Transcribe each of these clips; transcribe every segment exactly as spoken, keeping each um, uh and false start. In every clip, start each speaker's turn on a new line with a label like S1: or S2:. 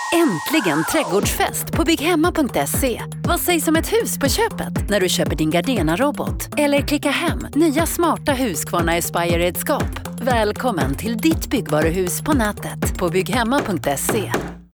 S1: Äntligen trädgårdsfest på bygghemma punkt se. Vad sägs om ett hus på köpet när du köper din Gardena-robot? Eller klicka hem nya smarta Husqvarna Aspire-redskap. Välkommen till ditt byggvaruhus på nätet på bygghemma punkt se.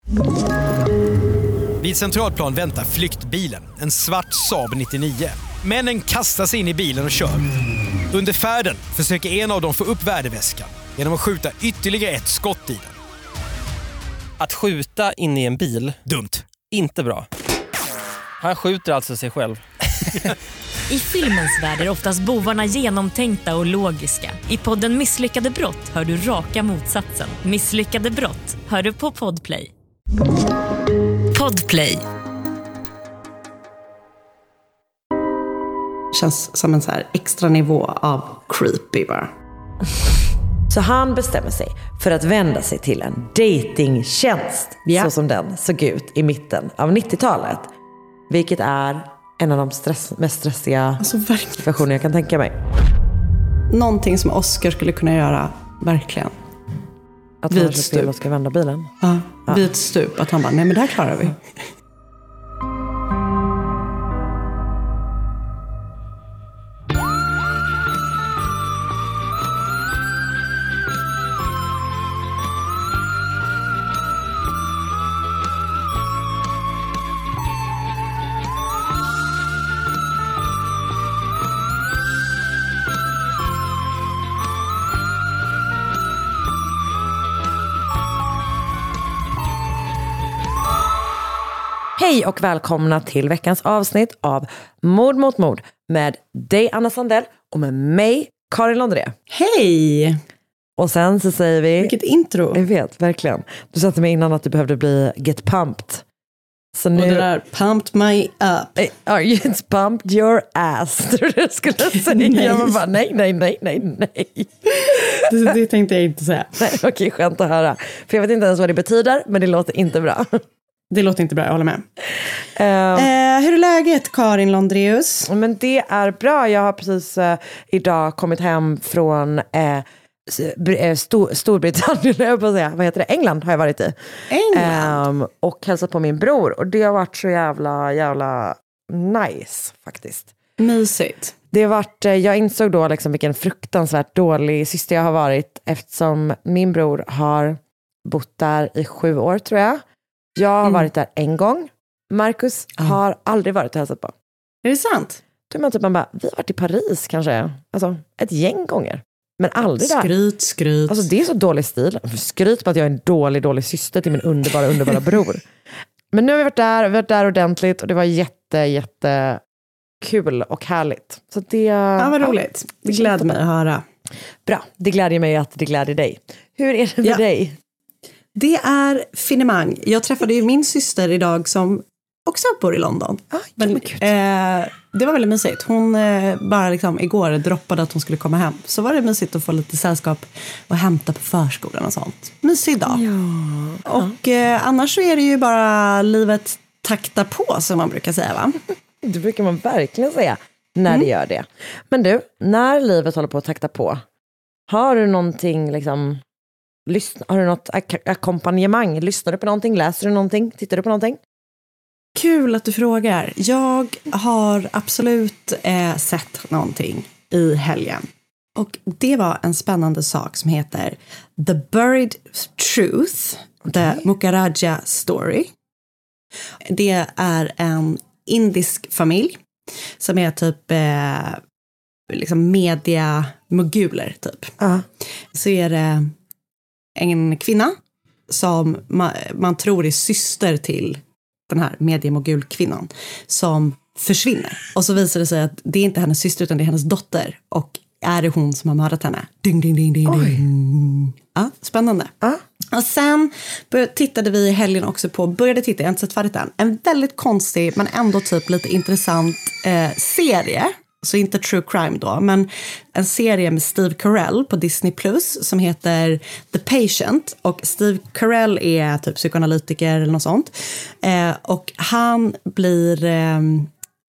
S2: Vid Centralplan väntar flyktbilen, en svart Saab nittionio. Männen kastar sig in i bilen och kör. Under färden försöker en av dem få upp värdeväskan genom att skjuta ytterligare ett skott i den.
S3: Att skjuta in i en bil,
S2: dumt.
S3: Inte bra. Han skjuter alltså sig själv.
S4: I filmens värld är oftast bovarna genomtänkta och logiska. I podden Misslyckade brott hör du raka motsatsen. Misslyckade brott hör du på Podplay. Podplay.
S5: Känns som en så här extra nivå av creepy bara.
S6: Så han bestämmer sig för att vända sig till en datingtjänst, yeah. Så som den såg ut i mitten av nittiotalet. Vilket är en av de stress, mest stressiga alltså, situationer jag kan tänka mig.
S5: Någonting som Oscar skulle kunna göra, verkligen.
S6: Att han ska, ska vända bilen?
S5: Ja, ja, vid ett stup. Att han bara, nej men det här klarar vi.
S6: Hej och välkomna till veckans avsnitt av Mord mot mord med dig Anna Sandell och med mig Karin Londré.
S5: Hej!
S6: Och sen så säger vi...
S5: Vilket intro!
S6: Jag vet, verkligen. Du sa till mig innan att du behövde bli get pumped. Så nu...
S5: Och det där, pumped my up.
S6: Are you pumped your ass? Tror du skulle säga? Nej. Jag bara, nej, nej, nej, nej, nej.
S5: Det, det tänkte jag inte säga.
S6: Nej, okej, skönt att höra. För jag vet inte ens vad det betyder, men det låter inte bra.
S5: Det låter inte bra, jag håller med.
S6: Uh,
S5: eh, hur är läget, Karin Londreus?
S6: Men det är bra. Jag har precis uh, idag kommit hem från uh, Stor- Storbritannien, jag på att säga. Vad heter det? England har jag varit i.
S5: England?
S6: Um, och hälsat på min bror. Och det har varit så jävla, jävla nice faktiskt.
S5: Mysigt.
S6: Det har varit, jag insåg då liksom vilken fruktansvärt dålig syster jag har varit. Eftersom min bror har bott där i sju år tror jag. Jag har mm. varit där en gång. Marcus mm. har aldrig varit och hälsat på.
S5: Är det sant?
S6: Då man typ man bara, vi har varit i Paris kanske. Alltså ett gäng gånger. Men aldrig där.
S5: Skryt, skryt.
S6: Alltså det är så dålig stil. Skryt på att jag är en dålig, dålig syster till min underbara, underbara bror. Men nu har vi varit där, vi har varit där ordentligt. Och det var jätte, jätte kul och härligt. Så det...
S5: Ja, vad roligt. Ja, det gläder mig att höra.
S6: Bra, det glädjer mig att det glädjer dig. Hur är det med ja. dig?
S5: Det är finemang. Jag träffade ju min syster idag som också bor i London.
S6: Ah,
S5: Men, eh, det var väldigt mysigt. Hon eh, bara liksom igår droppade att hon skulle komma hem. Så var det mysigt att få lite sällskap och hämta på förskolan och sånt. Mysig dag.
S6: Ja.
S5: Och eh, annars så är det ju bara livet takta på som man brukar säga, va?
S6: Det brukar man verkligen säga när mm. det gör det. Men du, när livet håller på att takta på, har du någonting liksom... Lyssna, har du något ak- ackompanjemang? Lyssnar du på någonting? Läser du någonting? Tittar du på någonting?
S5: Kul att du frågar. Jag har absolut eh, sett någonting i helgen. Och det var en spännande sak som heter The Buried Truth, okay. The Mukharaja Story. Det är en indisk familj som är typ eh, liksom media-moguler typ.
S6: Uh.
S5: Så är det en kvinna som man, man tror är syster till den här mediemogulkvinnan som försvinner. Och så visar det sig att det är inte hennes syster utan det är hennes dotter. Och är det hon som har mördat henne? Ding, ding, ding, ding, ding. Ja, spännande.
S6: Uh.
S5: Och sen bör, tittade vi i helgen också på, började titta, jag har inte sett färdigt än, en väldigt konstig men ändå typ lite intressant eh, serie. Så inte true crime då, men en serie med Steve Carell på Disney Plus som heter The Patient. Och Steve Carell är typ psykoanalytiker eller något sånt. Eh, och han blir... Eh,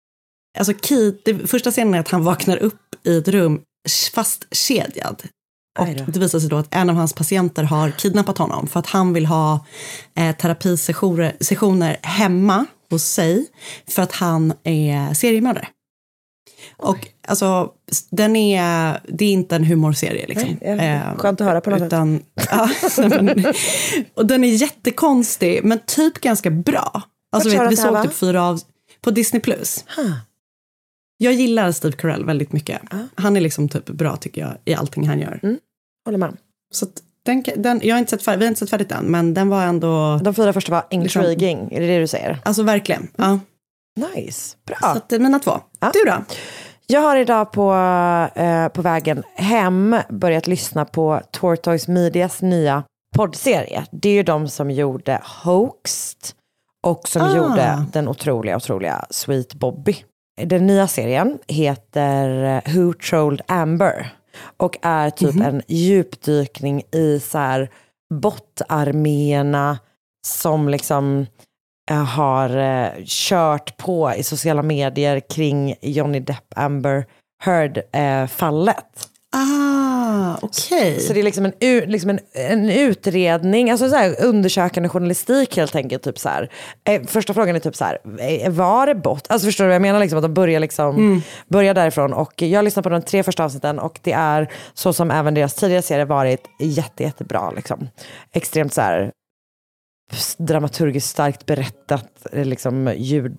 S5: alltså Keith, det första scenen är att han vaknar upp i ett rum fastkedjad Och det visar sig då att en av hans patienter har kidnappat honom för att han vill ha eh, terapisessioner sessioner hemma hos sig för att han är seriemördare. Och alltså, den är, det är inte en humorserie liksom.
S6: Nej, eh, skönt att höra på något
S5: utan, ja, och den är jättekonstig men typ ganska bra. Alltså vet, vi såg här, typ fyra av på Disney plus. Huh. Jag gillar Steve Carell väldigt mycket. Uh. Han är liksom typ bra tycker jag i allting han gör.
S6: Mm. Håller med.
S5: Så att den, den, jag har inte sett färdigt, vi har inte sett färdigt än, men den var ändå...
S6: De fyra första var intriguing, liksom, är det det du säger?
S5: Alltså verkligen, ja.
S6: Nice, bra.
S5: Så att, mina två. Ja. Du då?
S6: Jag har idag på, eh, på vägen hem börjat lyssna på Tortoise Medias nya poddserie. Det är ju de som gjorde Hoaxed och som ah. gjorde den otroliga, otroliga Sweet Bobby. Den nya serien heter Who Trolled Amber och är typ mm-hmm. en djupdykning i så här bottarméerna som liksom äh, har äh, kört på i sociala medier kring Johnny Depp Amber Heard äh, fallet.
S5: Ah, okej. Okay.
S6: Så, så det är liksom en, liksom en, en utredning, alltså så här undersökande journalistik helt enkelt, typ så här. Eh, första frågan är typ så här, var det bott? Alltså förstår du vad jag menar, liksom att de börjar liksom mm. börjar därifrån, och jag lyssnar på de tre första avsnitten och det är så som även deras tidigare serier varit jätte jättebra liksom. Extremt så här dramaturgiskt starkt berättat liksom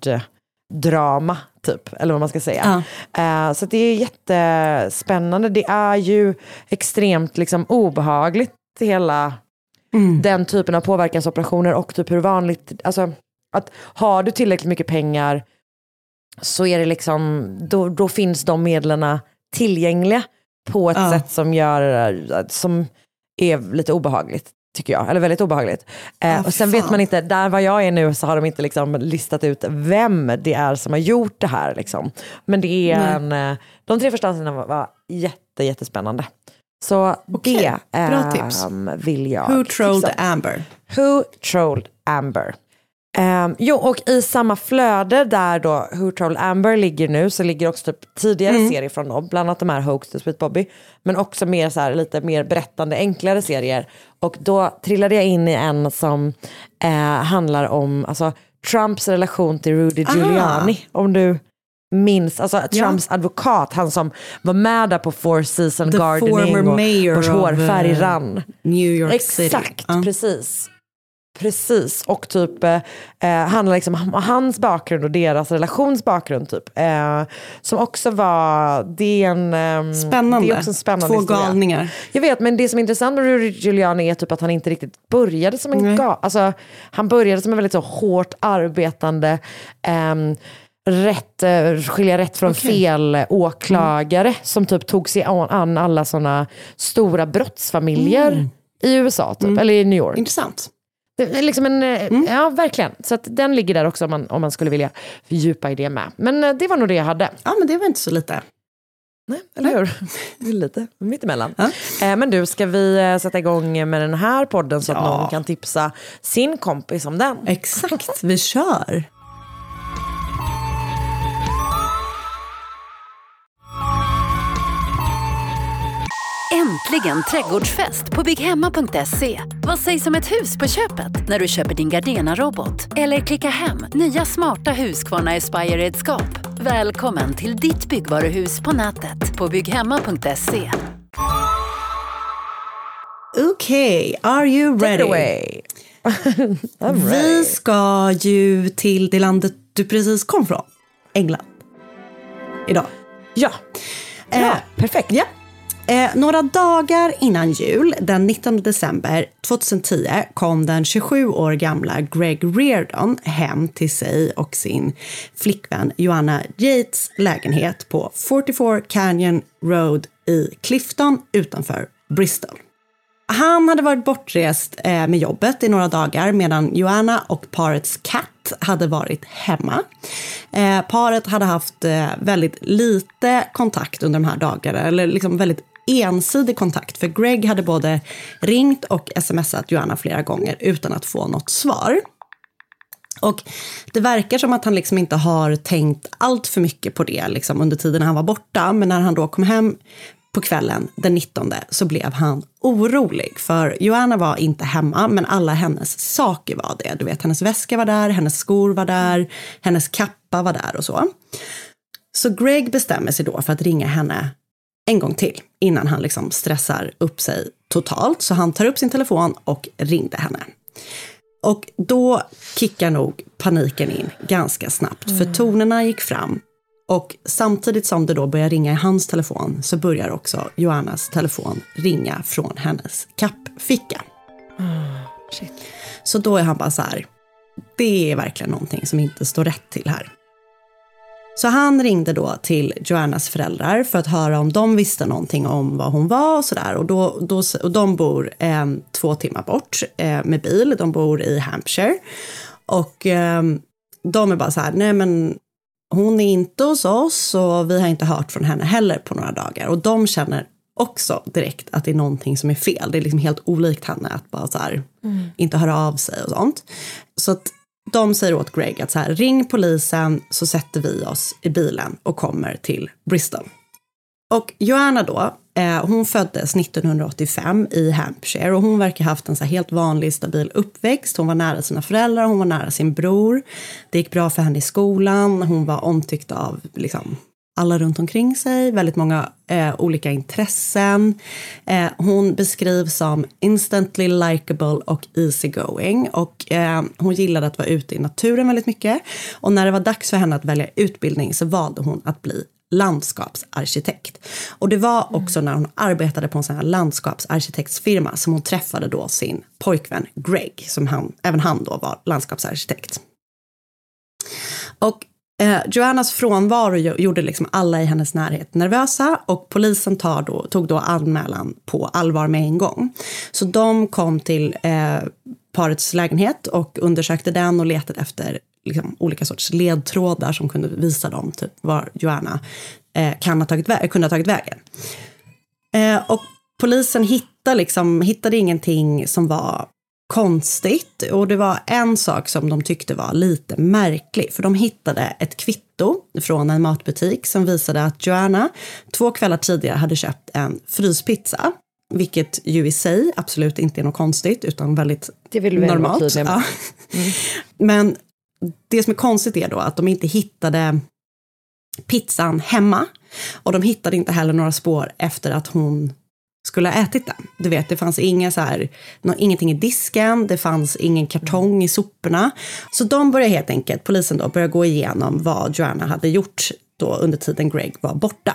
S6: ljuddrama typ, eller vad man ska säga. Ja. Uh, så det är jättespännande. Det är ju extremt liksom obehagligt, hela mm. den typen av påverkansoperationer, och typ hur vanligt, alltså att har du tillräckligt mycket pengar så är det liksom, då, då finns de medlen tillgängliga på ett ja. sätt som gör, som är lite obehagligt, tycker jag, eller väldigt obehagligt. Eh, ah, och sen fan. vet man inte, där var jag är nu så har de inte liksom listat ut vem det är som har gjort det här liksom. Men det är en, de tre första avsnitten var, var jätte, jättespännande. Så okay. det
S5: Bra tips.
S6: Um, vill jag
S5: Who Trolled
S6: tipsa.
S5: Amber?
S6: Who Trolled Amber? Um, jo, och i samma flöde där då Who Trolled Amber ligger nu, så ligger också typ tidigare mm. serier från dem, bland annat de här Hoax to Sweet Bobby, men också mer så här, lite mer berättande, enklare serier. Och då trillade jag in i en som eh, handlar om alltså, Trumps relation till Rudy Giuliani. Ah. Om du minns, alltså Trumps ja. advokat, han som var med där på Four Seasons
S5: The
S6: Gardening och vars hårfärg
S5: of, uh,
S6: rann.
S5: New York
S6: Exakt,
S5: City.
S6: Exakt, uh. precis. Precis, och typ eh, handlar liksom om hans bakgrund och deras relationsbakgrund typ. Eh, som också var, det är en eh,
S5: spännande,
S6: det är också en spännande
S5: två
S6: historia.
S5: Galningar.
S6: Jag vet, men det som är intressant med Rudy Giuliani är typ att han inte riktigt började som en gal, alltså han började som en väldigt så hårt arbetande eh, rätt, skilja rätt från okay. fel åklagare mm. som typ tog sig an alla såna stora brottsfamiljer mm. i U S A typ, mm. eller i New York.
S5: Intressant.
S6: Det är liksom en, mm. ja verkligen. Så att den ligger där också om man, om man skulle vilja fördjupa i det med. Men det var nog det jag hade.
S5: Ja, men det var inte så lite.
S6: Nej, eller hur? Det är lite mittemellan. Ja. Eh, men du, ska vi sätta igång med den här podden så ja. att någon kan tipsa sin kompis om den?
S5: Exakt, vi kör.
S1: Äntligen trädgårdsfest på bygghemma punkt se. Vad sägs om ett hus på köpet när du köper din Gardena-robot? Eller klicka hem nya smarta Husqvarna Aspire-redskap. Välkommen till ditt byggvaruhus på nätet på bygghemma punkt se.
S5: Okej, okay, are you ready?
S6: Take it away. I'm ready.
S5: Vi ska ju till det landet du precis kom från. England. Idag.
S6: Ja, ja
S5: eh,
S6: perfekt.
S5: Ja. Eh, några dagar innan jul, den nittonde december tjugohundratio, kom den tjugosju år gamla Greg Reardon hem till sig och sin flickvän Joanna Yates lägenhet på fyrtiofyra Canyon Road i Clifton utanför Bristol. Han hade varit bortrest eh, med jobbet i några dagar medan Joanna och parets katt hade varit hemma. Eh, paret hade haft eh, väldigt lite kontakt under de här dagarna, eller liksom väldigt ensidig kontakt, för Greg hade både ringt och smsat Joanna flera gånger utan att få något svar. Och det verkar som att han liksom inte har tänkt allt för mycket på det liksom under tiden han var borta, men när han då kom hem på kvällen den nittonde så blev han orolig. För Joanna var inte hemma, men alla hennes saker var det. Du vet, hennes väska var där, hennes skor var där, hennes kappa var där och så. Så Greg bestämmer sig då för att ringa henne en gång till innan han liksom stressar upp sig totalt. Så han tar upp sin telefon och ringde henne. Och då kickar nog paniken in ganska snabbt. Mm. För tonerna gick fram. Och samtidigt som det då börjar ringa i hans telefon så börjar också Joannas telefon ringa från hennes kappficka.
S6: Mm. Shit.
S5: Så då är han bara så här, det är verkligen någonting som inte står rätt till här. Så han ringde då till Joannas föräldrar för att höra om de visste någonting om vad hon var och sådär. Och, då, då, och de bor eh, två timmar bort eh, med bil. De bor i Hampshire. Och eh, de är bara så här, nej men hon är inte hos oss och vi har inte hört från henne heller på några dagar. Och de känner också direkt att det är någonting som är fel. Det är liksom helt olikt henne att bara så här, mm. inte höra av sig och sånt. Så att de säger åt Greg att så här, ring polisen så sätter vi oss i bilen och kommer till Bristol. Och Joanna då, eh, hon föddes nittonhundraåttiofem i Hampshire och hon verkar ha haft en så här helt vanlig stabil uppväxt. Hon var nära sina föräldrar, hon var nära sin bror. Det gick bra för henne i skolan, hon var omtyckt av liksom alla runt omkring sig, väldigt många eh, olika intressen. Eh, hon beskrivs som instantly likable och easygoing. Och eh, hon gillade att vara ute i naturen väldigt mycket. Och när det var dags för henne att välja utbildning så valde hon att bli landskapsarkitekt. Och det var också när hon arbetade på en sån här landskapsarkitektsfirma som hon träffade då sin pojkvän Greg, som han, även han då var landskapsarkitekt. Och Eh, Joannas frånvaro gjorde liksom alla i hennes närhet nervösa och polisen tar då, tog då anmälan på allvar med en gång. Så de kom till eh, parets lägenhet och undersökte den och letade efter liksom, olika sorts ledtrådar som kunde visa dem typ, var Joanna eh, kan ha tagit vä- kunde ha tagit vägen. Eh, och polisen hittade, liksom, hittade ingenting som var konstigt, och det var en sak som de tyckte var lite märklig, för de hittade ett kvitto från en matbutik som visade att Joanna två kvällar tidigare hade köpt en fryspizza, vilket ju i sig absolut inte är något konstigt utan väldigt
S6: det vill
S5: normalt. Ja.
S6: Mm.
S5: Men det som är konstigt är då att de inte hittade pizzan hemma, och de hittade inte heller några spår efter att hon skulle ha ätit den. Du vet, det fanns inga så här, ingenting i disken, det fanns ingen kartong i soporna. Så de började helt enkelt, polisen då, började gå igenom vad Joanna hade gjort då under tiden Greg var borta.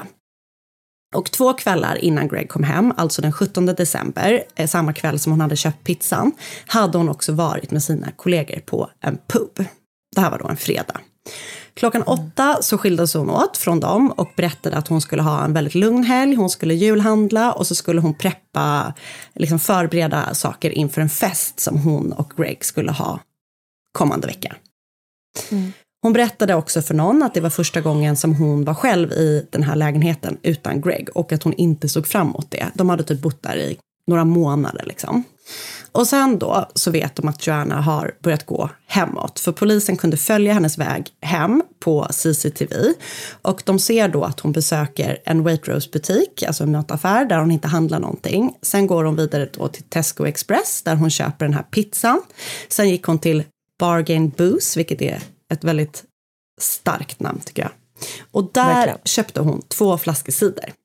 S5: Och två kvällar innan Greg kom hem, alltså den sjuttonde december, samma kväll som hon hade köpt pizzan, hade hon också varit med sina kollegor på en pub. Det här var då en fredag. Klockan åtta så skildes hon åt från dem och berättade att hon skulle ha en väldigt lugn helg. Hon skulle julhandla och så skulle hon preppa, liksom förbereda saker inför en fest som hon och Greg skulle ha kommande vecka. Mm. Hon berättade också för någon att det var första gången som hon var själv i den här lägenheten utan Greg och att hon inte såg fram emot det. De hade typ bott där i några månader liksom. Och sen då så vet de att Joanna har börjat gå hemåt. För polisen kunde följa hennes väg hem på C C T V. Och de ser då att hon besöker en Waitrose-butik, alltså en mataffär där hon inte handlar någonting. Sen går hon vidare då till Tesco Express där hon köper den här pizzan. Sen gick hon till Bargain Booze, vilket är ett väldigt starkt namn tycker jag. Och där Verkligen. köpte hon två flaskor cider.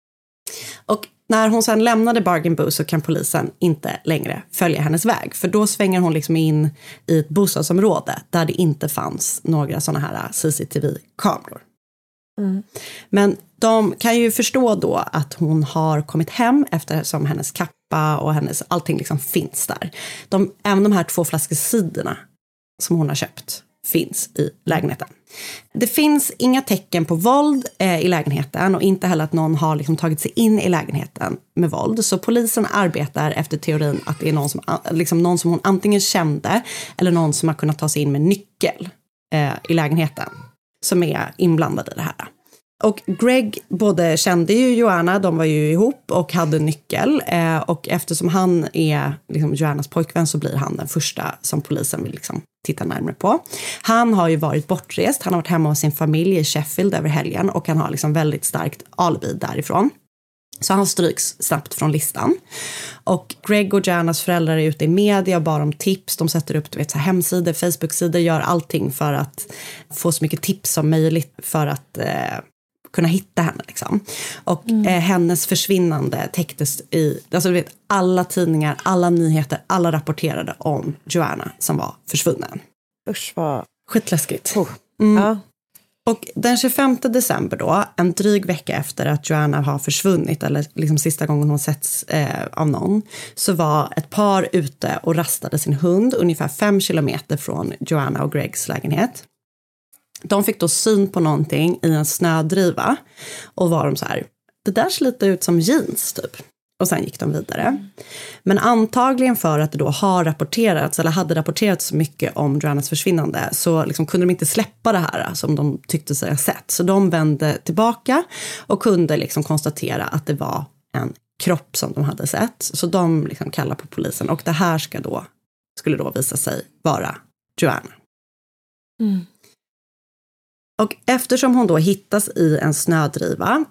S5: Och när hon sedan lämnade Bargain Booze så kan polisen inte längre följa hennes väg. För då svänger hon liksom in i ett bostadsområde där det inte fanns några sådana här C C T V-kameror. Mm. Men de kan ju förstå då att hon har kommit hem eftersom hennes kappa och hennes allting liksom finns där. De, även de här två flaskor ciderna som hon har köpt finns i lägenheten. Det finns inga tecken på våld eh, i lägenheten och inte heller att någon har liksom tagit sig in i lägenheten med våld. Så polisen arbetar efter teorin att det är någon som, liksom någon som hon antingen kände eller någon som har kunnat ta sig in med nyckel eh, i lägenheten som är inblandad i det här. Och Greg både kände ju Joanna, de var ju ihop och hade nyckel. Eh, och eftersom han är liksom Joannas pojkvän så blir han den första som polisen vill liksom titta närmare på. Han har ju varit bortrest, han har varit hemma hos sin familj i Sheffield över helgen och han har liksom väldigt starkt alibi därifrån. Så han stryks snabbt från listan. Och Greg och Joannas föräldrar är ute i media och bar om tips. De sätter upp, du vet, så här hemsidor, Facebook-sidor, gör allting för att få så mycket tips som möjligt för att eh, kunna hitta henne. Liksom. Och mm. eh, hennes försvinnande täcktes i, alltså du vet, alla tidningar, alla nyheter, alla rapporterade om Joanna som var försvunnen.
S6: Usch, vad...
S5: Skitläskigt.
S6: Oh.
S5: Mm.
S6: Ja.
S5: Och den tjugofemte december då, en dryg vecka efter att Joanna har försvunnit, eller liksom sista gången hon setts eh, av någon, så var ett par ute och rastade sin hund ungefär fem kilometer från Joanna och Gregs lägenhet. De fick då syn på någonting i en snödriva och var de så här, det där ser lite ut som jeans typ. Och sen gick de vidare. Men antagligen för att det då har rapporterats, eller hade rapporterats så mycket om Joannas försvinnande, så liksom kunde de inte släppa det här som de tyckte sig ha sett. Så de vände tillbaka och kunde liksom konstatera att det var en kropp som de hade sett. Så de liksom kallade på polisen, och det här ska då, skulle då visa sig vara Joanna. Mm. Och eftersom hon då hittas i en snödriva,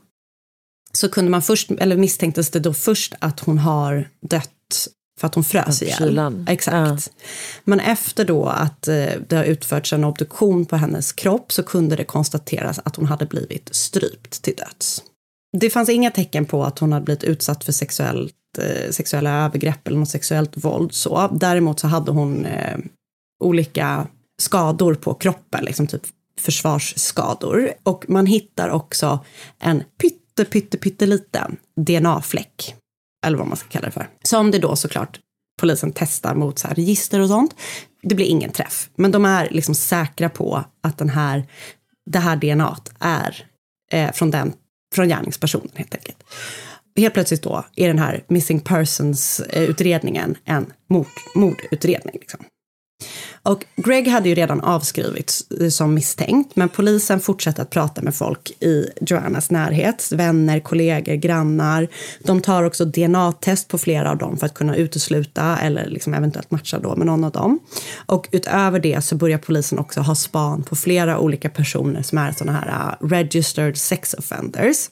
S5: så kunde man först, eller misstänktes det då först att hon har dött för att hon frös ihjäl.
S6: Kylan.
S5: Exakt. Ja. Men efter då att eh, det har utförts en obduktion på hennes kropp, så kunde det konstateras att hon hade blivit strypt till döds. Det fanns inga tecken på att hon hade blivit utsatt för sexuellt, eh, sexuella övergrepp eller något sexuellt våld. Så. Däremot så hade hon eh, olika skador på kroppen, liksom typ försvarsskador. Och man hittar också en pytt pytte, pytte liten D N A-fläck, eller vad man ska kalla det för. Som det då såklart polisen testar mot så här register och sånt. Det blir ingen träff, men de är liksom säkra på att den här, det här D N A-t är eh, från, den, från gärningspersonen helt enkelt. Helt plötsligt då är den här missing persons-utredningen en mord, mordutredning liksom. Och Greg hade ju redan avskrivits som misstänkt, men polisen fortsätter att prata med folk i Joannas närhet, vänner, kollegor, grannar. De tar också D N A-test på flera av dem för att kunna utesluta eller liksom eventuellt matcha då med någon av dem. Och utöver det så börjar polisen också ha span på flera olika personer som är såna här uh, registered sex offenders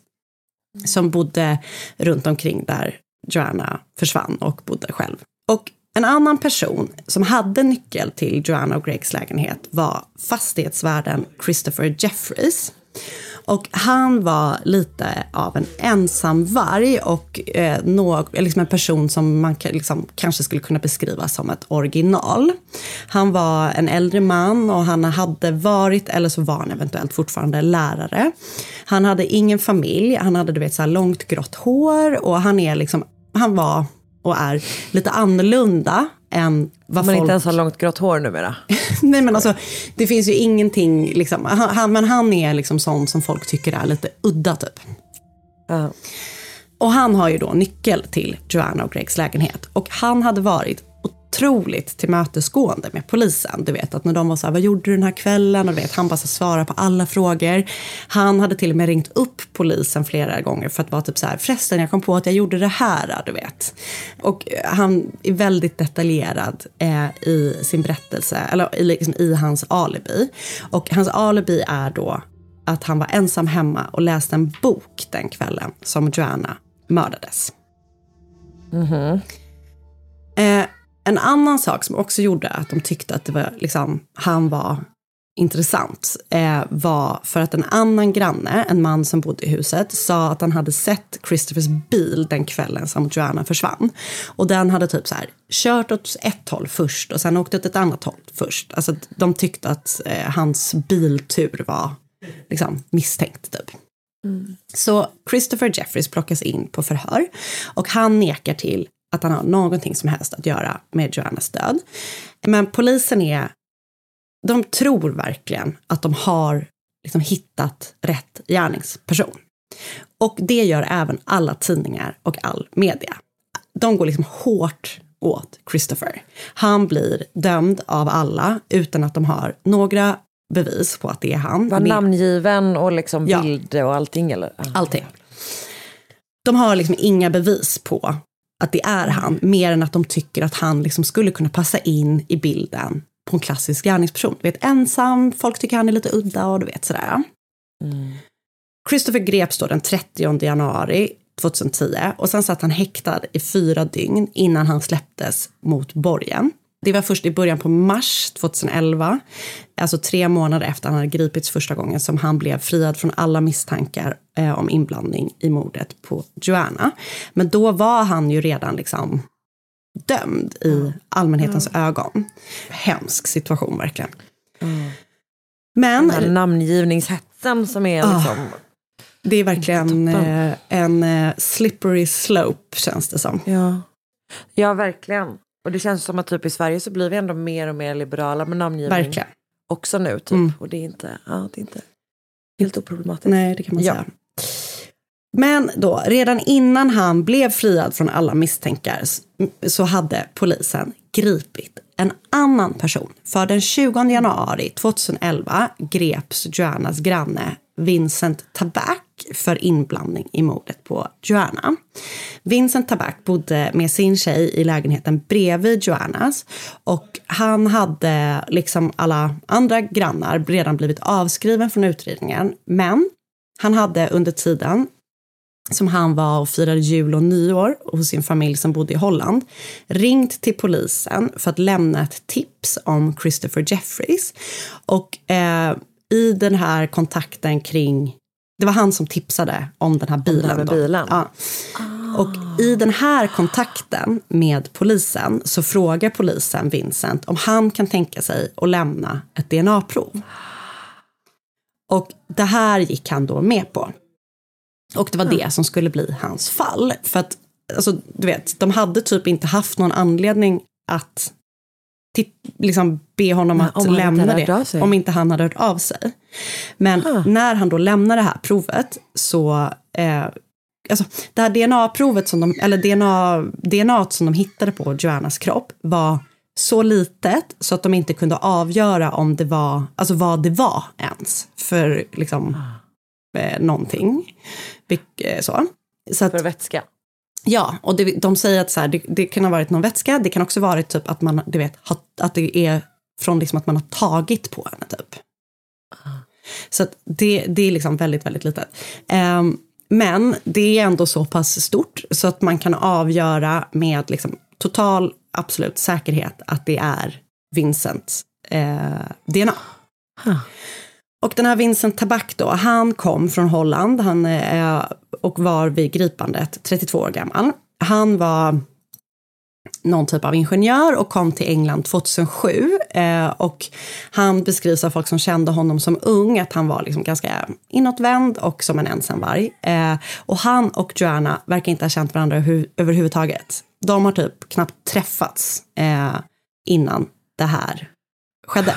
S5: som bodde runt omkring där Joanna försvann och bodde själv. Och en annan person som hade nyckel till Joanna och Gregs lägenhet var fastighetsvärden Christopher Jeffries. Och han var lite av en ensamvarg och eh, någ, liksom en person som man liksom, kanske skulle kunna beskriva som ett original. Han var en äldre man och han hade varit, eller så var han eventuellt fortfarande lärare. Han hade ingen familj, han hade du vet, så här långt grått hår och han, är liksom, han var och är lite annorlunda än vad
S6: man
S5: folk...
S6: inte ens har långt grått hår numera.
S5: Nej, men alltså, det finns ju ingenting, liksom, han, men han är liksom sån som folk tycker är lite udda typ. Uh. Och han har ju då nyckel till Joanna och Gregs lägenhet. Och han hade varit otroligt tillmötesgående med polisen. Du vet att när de var så här, vad gjorde du den här kvällen? Och du vet, han bara så svarar på alla frågor. Han hade till och med ringt upp polisen flera gånger för att vara typ så här, förresten jag kom på att jag gjorde det här, du vet. Och han är väldigt detaljerad eh, i sin berättelse, eller i, liksom, i hans alibi. Och hans alibi är då att han var ensam hemma och läste en bok den kvällen som Joanna mördades.
S6: Mhm.
S5: Eh, En annan sak som också gjorde att de tyckte att det var, liksom, han var intressant eh, var för att en annan granne, en man som bodde i huset, sa att han hade sett Christophers bil den kvällen som Joanna försvann. Och den hade typ så här kört åt ett håll först och sen åkt åt ett annat håll först. Alltså de tyckte att eh, hans biltur var liksom misstänkt typ. Mm. Så Christopher Jeffries plockas in på förhör och han nekar till att han har någonting som helst att göra med Joannas död. Men polisen är, de tror verkligen att de har liksom hittat rätt gärningsperson. Och det gör även alla tidningar och all media. De går liksom hårt åt Christopher. Han blir dömd av alla utan att de har några bevis på att det är han.
S6: Var namngiven och liksom bild ja. Och allting? Eller?
S5: Allting. De har liksom inga bevis på att det är han, mer än att de tycker att han liksom skulle kunna passa in i bilden på en klassisk gärningsperson. Du vet, ensam, folk tycker han är lite udda och du vet sådär. Mm. Christopher greps då den trettionde januari tjugohundratio och sen satt han häktad i fyra dygn innan han släpptes mot borgen. Det var först i början på mars tjugoelva, alltså tre månader efter han hade gripits första gången, som han blev friad från alla misstankar eh, om inblandning i mordet på Joanna. Men då var han ju redan liksom dömd i allmänhetens mm. ögon. Hemsk situation verkligen. Mm. Men
S6: den här namngivningshetsen som är
S5: ah,
S6: liksom...
S5: Det är verkligen eh, en eh, slippery slope, känns det som.
S6: Ja. Ja, verkligen. Och det känns som att typ i Sverige så blir vi ändå mer och mer liberala med namngivning.
S5: Verkligen.
S6: Också nu typ. Mm. Och det är inte, ja, det är inte helt oproblematiskt.
S5: Nej, det kan man
S6: ja.
S5: säga. Men då, redan innan han blev friad från alla misstankar så hade polisen gripit en annan person. För den tjugonde januari tjugoelva greps Joannas granne Vincent Tabak för inblandning i mordet på Joanna. Vincent Tabak bodde med sin tjej i lägenheten bredvid Joannas, och han hade liksom alla andra grannar redan blivit avskriven från utredningen, men han hade under tiden som han var och firade jul och nyår hos sin familj som bodde i Holland ringt till polisen för att lämna ett tips om Christopher Jeffries. Och eh, i den här kontakten kring, det var han som tipsade om den här bilen.
S6: Den här bilen.
S5: Ja. Ah. Och i den här kontakten med polisen så frågar polisen Vincent om han kan tänka sig att lämna ett D N A-prov. Och det här gick han då med på. Och det var det som skulle bli hans fall. För att, alltså, du vet, de hade typ inte haft någon anledning att t- liksom be honom
S6: Men,
S5: att lämna det. Om inte han hade hört av sig. Men huh. när han då lämnar det här provet så... Eh, alltså, det här D N A-provet som de... Eller D N A, D N A som de hittade på Joannas kropp var så litet så att de inte kunde avgöra om det var... Alltså vad det var ens. För liksom... Huh. någonting. Så. Så att,
S6: för vätska.
S5: Ja, och det, de säger att så här, det, det kan ha varit någon vätska. Det kan också vara typ att man, du vet, ha, att det är från liksom att man har tagit på henne typ. Uh. Så att det, det är liksom väldigt, väldigt litet. Um, men det är ändå så pass stort så att man kan avgöra med liksom total, absolut säkerhet att det är Vincents eh, D N A. Huh. Och den här Vincent Tabak då, han kom från Holland han, eh, och var vid gripandet trettiotvå år gammal. Han var någon typ av ingenjör och kom till England tjugohundrasju. Eh, och han beskrivs av folk som kände honom som ung att han var liksom ganska inåtvänd och som en ensamvarg. Eh, och han och Joanna verkar inte ha känt varandra hu- överhuvudtaget. De har typ knappt träffats eh, innan det här skedde.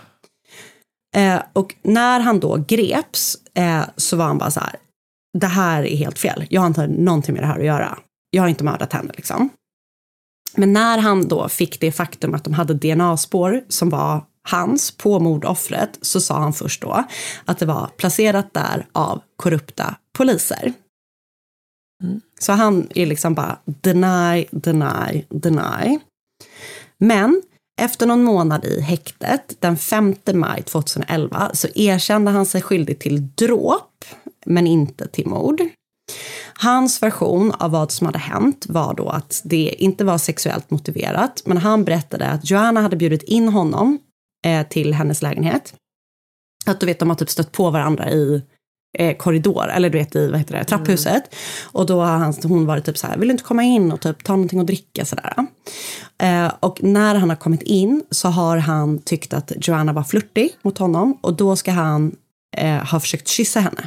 S5: Eh, och när han då greps eh, så var han bara så här: det här är helt fel. Jag har inte någonting med det här att göra. Jag har inte mördat henne liksom. Men när han då fick det faktum att de hade D N A-spår som var hans på mordoffret, så sa han först då att det var placerat där av korrupta poliser. Mm. Så han är liksom bara deny, deny, deny. Men efter någon månad i häktet, den femte maj tjugoelva, så erkände han sig skyldig till dråp, men inte till mord. Hans version av vad som hade hänt var då att det inte var sexuellt motiverat, men han berättade att Joanna hade bjudit in honom eh, till hennes lägenhet. Att du vet, de har typ stött på varandra i eh, korridor, eller du vet i vad heter det, trapphuset. Mm. Och då har han, hon varit typ så här: vill du inte komma in och typ ta någonting att dricka sådär. Eh, och när han har kommit in så har han tyckt att Joanna var flirtig mot honom, och då ska han eh, ha försökt kyssa henne.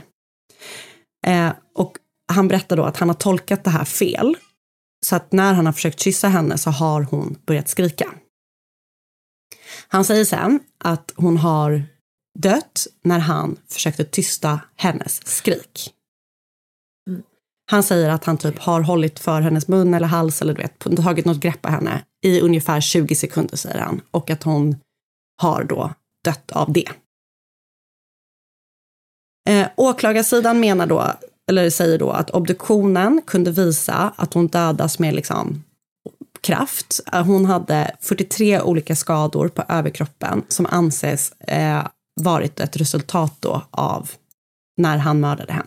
S5: Eh, och han berättar då att han har tolkat det här fel. Så att när han har försökt kyssa henne så har hon börjat skrika. Han säger sen att hon har dött när han försökte tysta hennes skrik. Mm. Han säger att han typ har hållit för hennes mun eller hals eller du vet, tagit något grepp på henne i ungefär tjugo sekunder, säger han. Och att hon har då dött av det. Eh, åklagarsidan menar då, eller säger då att obduktionen kunde visa att hon dödas med liksom kraft. Hon hade fyrtiotre olika skador på överkroppen som anses eh, varit ett resultat då av när han mördade henne.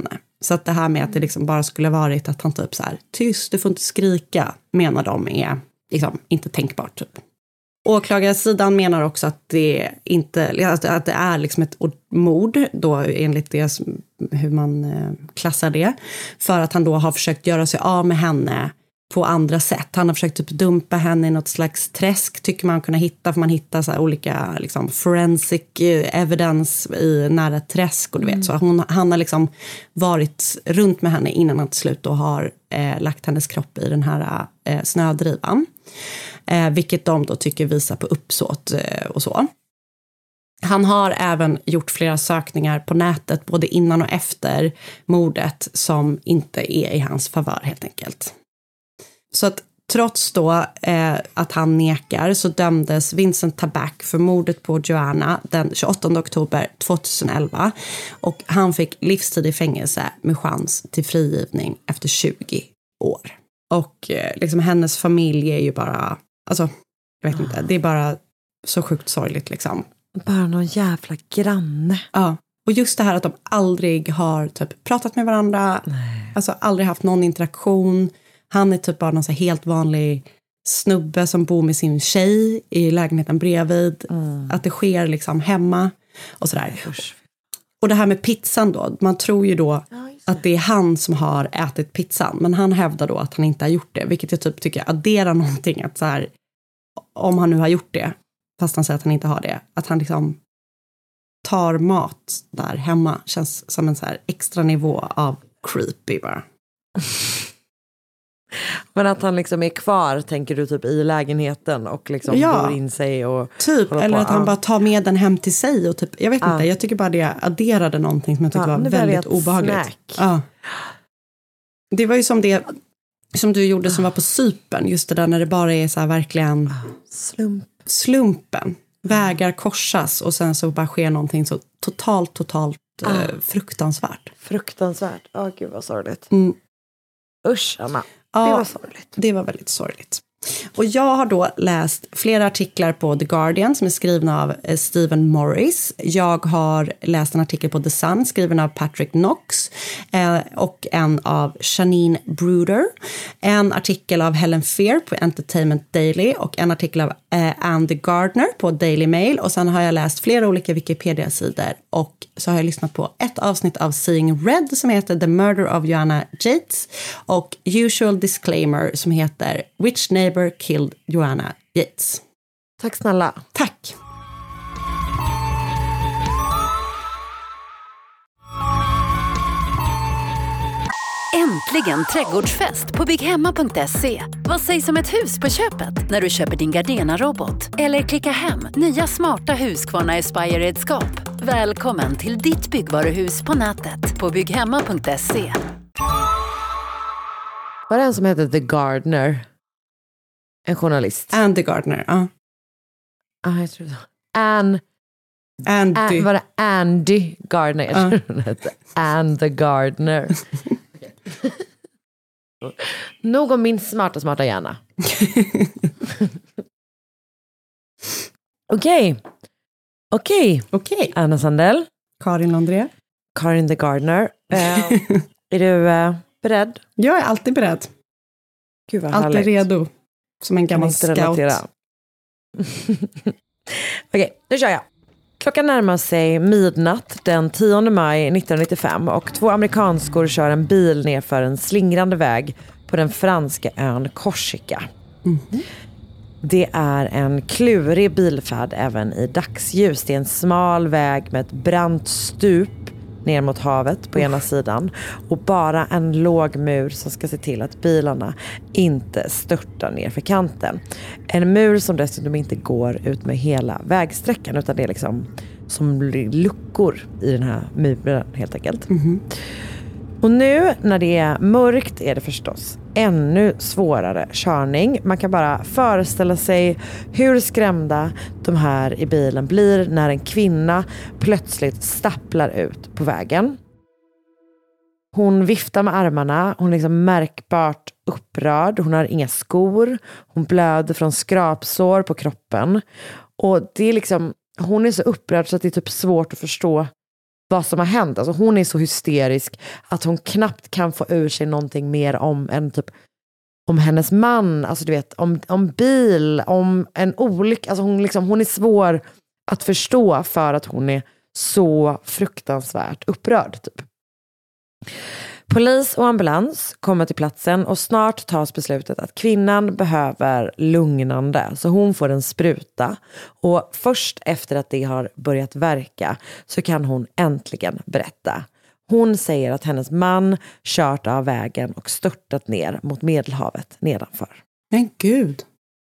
S5: Så att det här med att det liksom bara skulle varit att han typ så här, tyst, du får inte skrika, menar de är liksom inte tänkbart typ. Åklagarsidan menar också att det inte, att det är liksom ett mord då enligt det hur man klassar det, för att han då har försökt göra sig av med henne på andra sätt. Han har försökt typ dumpa henne i något slags träsk, tycker man kunna hitta, för man hittar så här olika liksom forensic evidence i nära träsk och du vet, så hon, han har liksom varit runt med henne innan han till slut då har eh, lagt hennes kropp i den här eh, snödrivan. Eh, vilket de då tycker visar på uppsåt eh, och så. Han har även gjort flera sökningar på nätet både innan och efter mordet som inte är i hans favör helt enkelt. Så att trots då eh, att han nekar så dömdes Vincent Tabak för mordet på Joanna den tjugoåttonde oktober tjugoelva och han fick livstid i fängelse med chans till frigivning efter tjugo år. Och eh, liksom hennes familj är ju bara, alltså jag vet inte, det är bara så sjukt sorgligt liksom.
S6: Bara någon jävla granne.
S5: Ja, och just det här att de aldrig har typ pratat med varandra, nej. Alltså aldrig haft någon interaktion. Han är typ bara någon så här helt vanlig snubbe som bor med sin tjej i lägenheten bredvid. Mm. Att det sker liksom hemma och sådär. Och det här med pizzan då. Man tror ju då ja, att det är han som har ätit pizzan. Men han hävdar då att han inte har gjort det. Vilket jag typ tycker adderar någonting. Att så här, om han nu har gjort det, fast han säger att han inte har det. Att han liksom tar mat där hemma. Känns som en så här extra nivå av creepy bara.
S6: Men att han liksom är kvar, tänker du, typ i lägenheten och liksom ja, går in sig och
S5: typ, eller att han bara tar med den hem till sig och typ, jag vet ja. inte, jag tycker bara det adderade någonting som jag tyckte ja, var väldigt obehagligt. Ja. Det var ju som det som du gjorde som var på Cypern, just det där när det bara är så här verkligen
S6: slump.
S5: slumpen. Vägar korsas och sen så bara sker någonting så totalt, totalt ah. eh, fruktansvärt.
S6: Fruktansvärt, åh oh, gud vad sorgligt.
S5: Mm.
S6: Usch, Anna.
S5: Ja,
S6: det var sorgligt.
S5: Det var väldigt sorgligt. Och jag har då läst flera artiklar på The Guardian som är skrivna av eh, Stephen Morris. Jag har läst en artikel på The Sun skriven av Patrick Knox eh, och en av Janine Bruder. En artikel av Helen Fear på Entertainment Daily och en artikel av eh, Andy Gardner på Daily Mail. Och sen har jag läst flera olika Wikipedia-sidor och så har jag lyssnat på ett avsnitt av Seeing Red som heter The Murder of Joanna Yates och Usual Disclaimer som heter Which Neighbor Killed Joanna Yates.
S6: Tack snälla.
S5: Tack.
S1: Äntligen trädgårdsfest på bygghemma punkt se. Vad sägs om ett hus på köpet när du köper din Gardena-robot? Eller klicka hem nya smarta Husqvarna Aspire-redskap. Välkommen till ditt byggvaruhus på nätet på bygghemma punkt se.
S6: Var det en som heter The Gardener? En journalist.
S5: Andy Gardner, ja.
S6: Ah, jag tror det. Ann.
S5: Andy.
S6: An, var det Andy Gardner? Jag tror hon hette Ann the Gardener. Nog om min smarta, smarta hjärna. Okej. Okej.
S5: Okej.
S6: Anna Sandell.
S5: Karin Londré.
S6: Karin the Gardener. Uh, är du uh, beredd?
S5: Jag är alltid beredd.
S6: Gud vad
S5: alltid
S6: härligt.
S5: Redo. Som en gammal scout. Okej,
S6: okay, nu kör jag. Klockan närmar sig midnatt den tionde maj nittonhundranittiofem och två amerikanskor kör en bil ner för en slingrande väg på den franska ön Korsika. Mm. Det är en klurig bilfärd även i dagsljus. Det är en smal väg med ett brant stup ner mot havet på ena sidan och bara en låg mur som ska se till att bilarna inte störtar ner för kanten. En mur som dessutom inte går ut med hela vägsträckan utan det är liksom som luckor i den här muren helt enkelt. Mm-hmm. Och nu när det är mörkt är det förstås ännu svårare körning. Man kan bara föreställa sig hur skrämda de här i bilen blir när en kvinna plötsligt stapplar ut på vägen. Hon viftar med armarna, hon är liksom märkbart upprörd, hon har inga skor, hon blöder från skrapsår på kroppen. Och det är liksom, hon är så upprörd så att det är typ svårt att förstå vad som har hänt. Alltså hon är så hysterisk att hon knappt kan få ur sig någonting mer om en typ om hennes man, alltså du vet, om, om bil, om en olycka. Alltså hon, liksom, hon är svår att förstå för att hon är så fruktansvärt upprörd typ. Polis och ambulans kommer till platsen och snart tas beslutet att kvinnan behöver lugnande. Så hon får en spruta och först efter att det har börjat verka så kan hon äntligen berätta. Hon säger att hennes man kört av vägen och störtat ner mot Medelhavet nedanför.
S5: Men gud.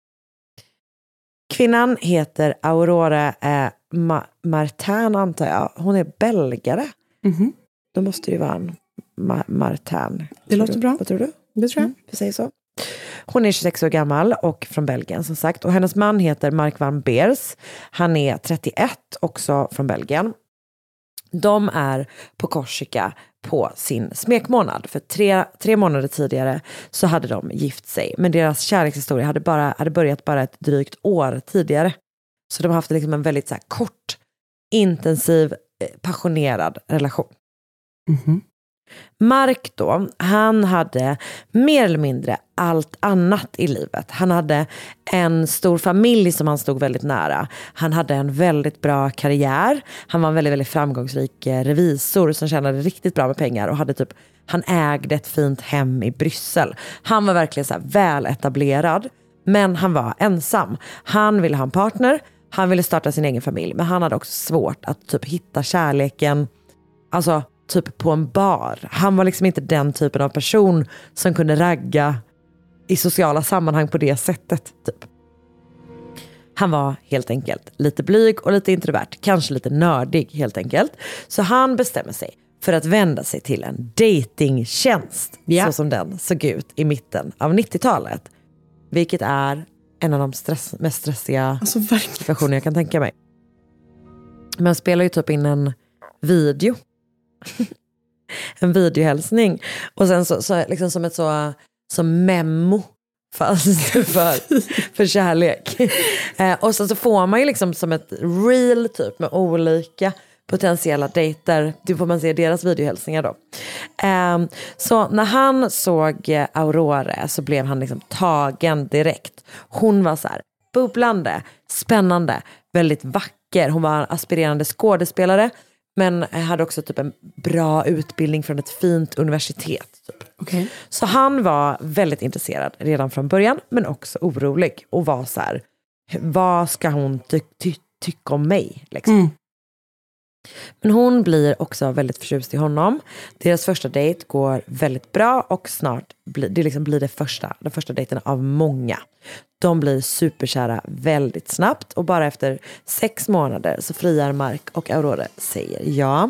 S6: Kvinnan heter Aurora eh, Ma- Martin antar jag. Hon är belgare.
S5: Mm-hmm.
S6: Då måste det ju vara en Ma- Martin.
S5: Det låter
S6: du?
S5: bra.
S6: Vad tror du?
S5: Det tror jag.
S6: Mm, vi säger så. Hon är tjugosex år gammal och från Belgien som sagt. Och hennes man heter Mark van Beers. Han är trettioett, också från Belgien. De är på Korsika på sin smekmånad. För tre, tre månader tidigare så hade de gift sig. Men deras kärlekshistoria hade, bara, hade börjat bara ett drygt år tidigare. Så de har haft liksom en väldigt så här, kort, intensiv, passionerad relation.
S5: Mm-hmm.
S6: Mark då, han hade mer eller mindre allt annat i livet. Han hade en stor familj som han stod väldigt nära. Han hade en väldigt bra karriär. Han var en väldigt, väldigt framgångsrik revisor som tjänade riktigt bra med pengar och hade typ, han ägde ett fint hem i Bryssel. Han var verkligen så här väl etablerad, men han var ensam. Han ville ha en partner, han ville starta sin egen familj, men han hade också svårt att typ hitta kärleken, alltså typ på en bar. Han var liksom inte den typen av person som kunde ragga i sociala sammanhang på det sättet typ. Han var helt enkelt lite blyg och lite introvert, kanske lite nördig helt enkelt. Så han bestämmer sig för att vända sig till en datingtjänst,
S5: ja.
S6: så som den såg ut i mitten av nittiotalet. Vilket är en av de stress, mest stressiga
S5: alltså,
S6: situationer jag kan tänka mig. Man spelar ju typ in en video. En videohälsning. Och sen så, så liksom som ett så som memo fast för, för kärlek. Eh, och sen så får man ju liksom som ett reel typ med olika potentiella dejter. Du får man se deras videohälsningar då. Eh, så när han såg Aurora så blev han liksom tagen direkt. Hon var så här bubblande, spännande, väldigt vacker. Hon var en aspirerande skådespelare, men hade också typ en bra utbildning från ett fint universitet. Typ.
S5: Okay.
S6: Så han var väldigt intresserad redan från början, men också orolig. Och var så här, vad ska hon ty- ty- tycka om mig? Liksom. Mm. Men hon blir också väldigt förtjust i honom. Deras första dejt går väldigt bra och snart blir det, liksom blir det första, den första dejten av många. De blir superkära väldigt snabbt och bara efter sex månader så friar Mark och Aurora säger ja.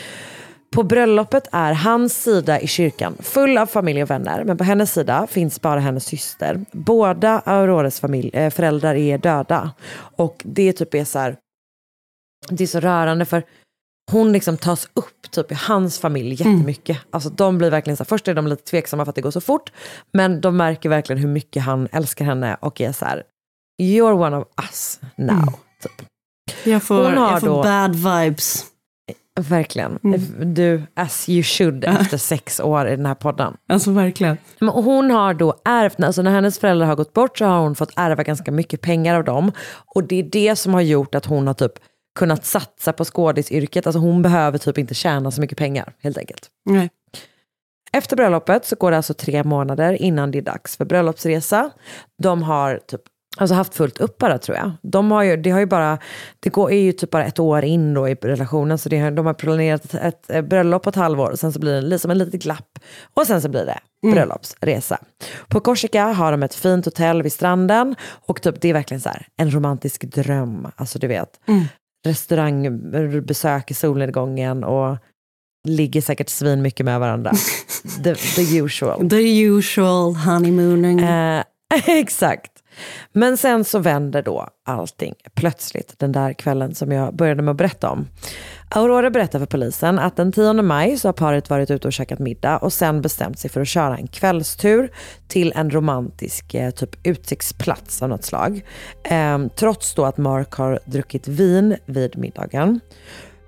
S6: På bröllopet är hans sida i kyrkan full av familj och vänner, men på hennes sida finns bara hennes syster. Båda Auroras familj, äh, föräldrar är döda och det typ är så här, det är så rörande för hon liksom tas upp typ i hans familj jättemycket. Mm. Alltså de blir verkligen så här, först är de lite tveksamma för att det går så fort, men de märker verkligen hur mycket han älskar henne och är så här, you're one of us now. Mm. Typ.
S5: Jag får,
S6: hon har
S5: jag får
S6: då,
S5: bad vibes.
S6: Verkligen. Mm. Du, as you should efter sex år i den här podden.
S5: Alltså verkligen.
S6: Men hon har då ärvt, alltså när hennes föräldrar har gått bort så har hon fått ärva ganska mycket pengar av dem. Och det är det som har gjort att hon har typ kunnat satsa på skådisyrket. Alltså hon behöver typ inte tjäna så mycket pengar, helt enkelt.
S5: Nej.
S6: Efter bröllopet så går det alltså tre månader innan det är dags för bröllopsresa. De har typ alltså haft fullt upp bara, tror jag. De har ju, det har ju bara, det går, är ju typ bara ett år in då i relationen, så det, de har planerat ett, ett bröllop på ett halvår och sen så blir det liksom en litet glapp och sen så blir det mm. bröllopsresa. På Korsika har de ett fint hotell vid stranden och typ det är verkligen så här en romantisk dröm, alltså du vet. Mm. Restaurangbesök i solnedgången och ligger säkert svin mycket med varandra. the, the usual.
S5: The usual honeymooning.
S6: Eh, exakt. Men sen så vänder då allting plötsligt den där kvällen som jag började med att berätta om. Aurora berättar för polisen att den tionde maj så har paret varit ute och käkat middag och sen bestämt sig för att köra en kvällstur till en romantisk eh, typ utsiktsplats av något slag. Eh, trots då att Mark har druckit vin vid middagen.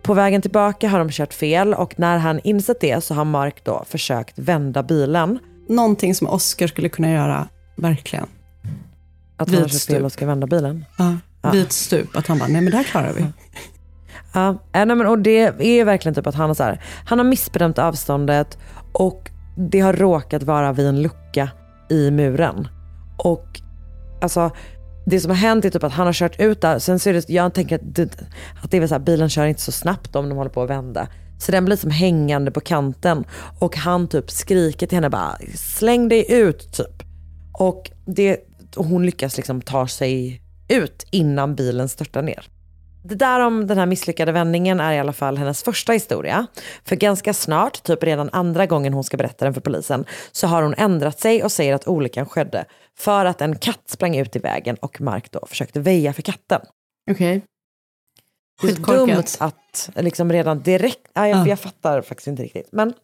S6: på vägen tillbaka har de kört fel och när han insett det så har Mark då försökt vända bilen.
S5: Någonting som Oscar skulle kunna göra, verkligen.
S6: Att han har kört fel och ska vända bilen?
S5: Ja, ja. Vid ett stup. Att han bara, nej men det här klarar vi.
S6: Ja, nej, men, och det är verkligen typ att han har, så här, han har missbedömt avståndet och det har råkat vara vid en lucka i muren. Och alltså det som har hänt är typ att han har kört ut där. Sen så är det, jag tänker att det, att det är väl så här, bilen kör inte så snabbt om de håller på att vända. Så den blir som hängande på kanten. Och han typ skriker till henne bara, släng dig ut typ. Och, det, och hon lyckas liksom ta sig ut innan bilen störtar ner. Det där om den här misslyckade vändningen är i alla fall hennes första historia. För ganska snart, typ redan andra gången hon ska berätta den för polisen, så har hon ändrat sig och säger att olyckan skedde för att en katt sprang ut i vägen och Mark då försökte väja för katten.
S5: Okej.
S6: Okay. Det är dumt att liksom redan direkt, ja, jag, ah. jag fattar faktiskt inte riktigt. Men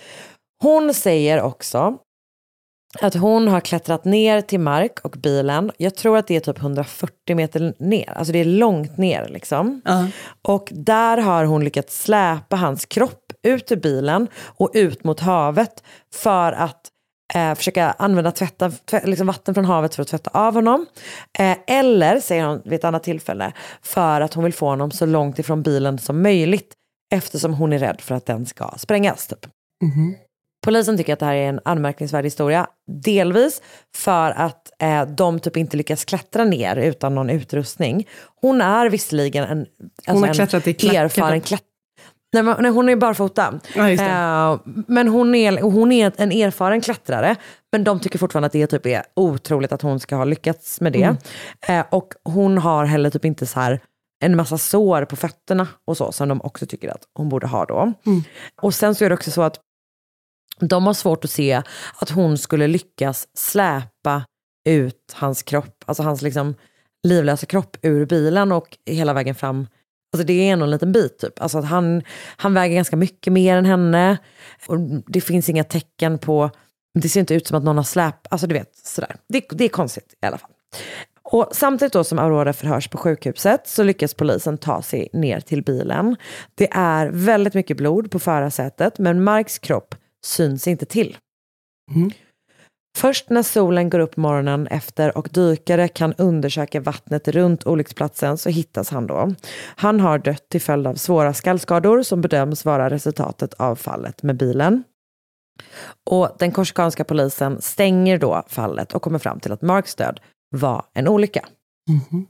S6: hon säger också att hon har klättrat ner till Mark och bilen. Jag tror att det är typ hundrafyrtio meter ner. Alltså det är långt ner liksom. Uh. Och där har hon lyckats släpa hans kropp ut ur bilen och ut mot havet för att eh, försöka använda tvätta, tvätta, liksom vatten från havet för att tvätta av honom. Eh, eller, säger hon vid ett annat tillfälle, för att hon vill få honom så långt ifrån bilen som möjligt eftersom hon är rädd för att den ska sprängas typ.
S5: Mhm.
S6: Polisen tycker att det här är en anmärkningsvärd historia. Delvis för att eh, de typ inte lyckas klättra ner utan någon utrustning. Hon är visserligen en, alltså
S5: hon har klättrat i klack,
S6: erfaren klätt. Nej, men, nej, hon är barfota.
S5: Ja, just det.
S6: Eh, men hon är, hon är en erfaren klättrare. Men de tycker fortfarande att det typ är otroligt att hon ska ha lyckats med det. Mm. Eh, och hon har heller typ inte så här en massa sår på fötterna och så som de också tycker att hon borde ha då.
S5: Mm.
S6: Och sen så är det också så att de har svårt att se att hon skulle lyckas släpa ut hans kropp, alltså hans liksom livlösa kropp ur bilen och hela vägen fram. Alltså det är nog en liten bit typ. Alltså att han, han väger ganska mycket mer än henne. Och det finns inga tecken på, det ser inte ut som att någon har släp, alltså du vet, sådär. Det, det är konstigt i alla fall. Och samtidigt då som Aurora förhörs på sjukhuset så lyckas polisen ta sig ner till bilen. Det är väldigt mycket blod på förarsätet men Marks kropp syns inte till.
S5: Mm.
S6: Först när solen går upp morgonen efter och dykare kan undersöka vattnet runt olycksplatsen så hittas han då. Han har dött till följd av svåra skallskador som bedöms vara resultatet av fallet med bilen. Och den korsikanska polisen stänger då fallet och kommer fram till att Marks död var en olycka.
S5: Mm.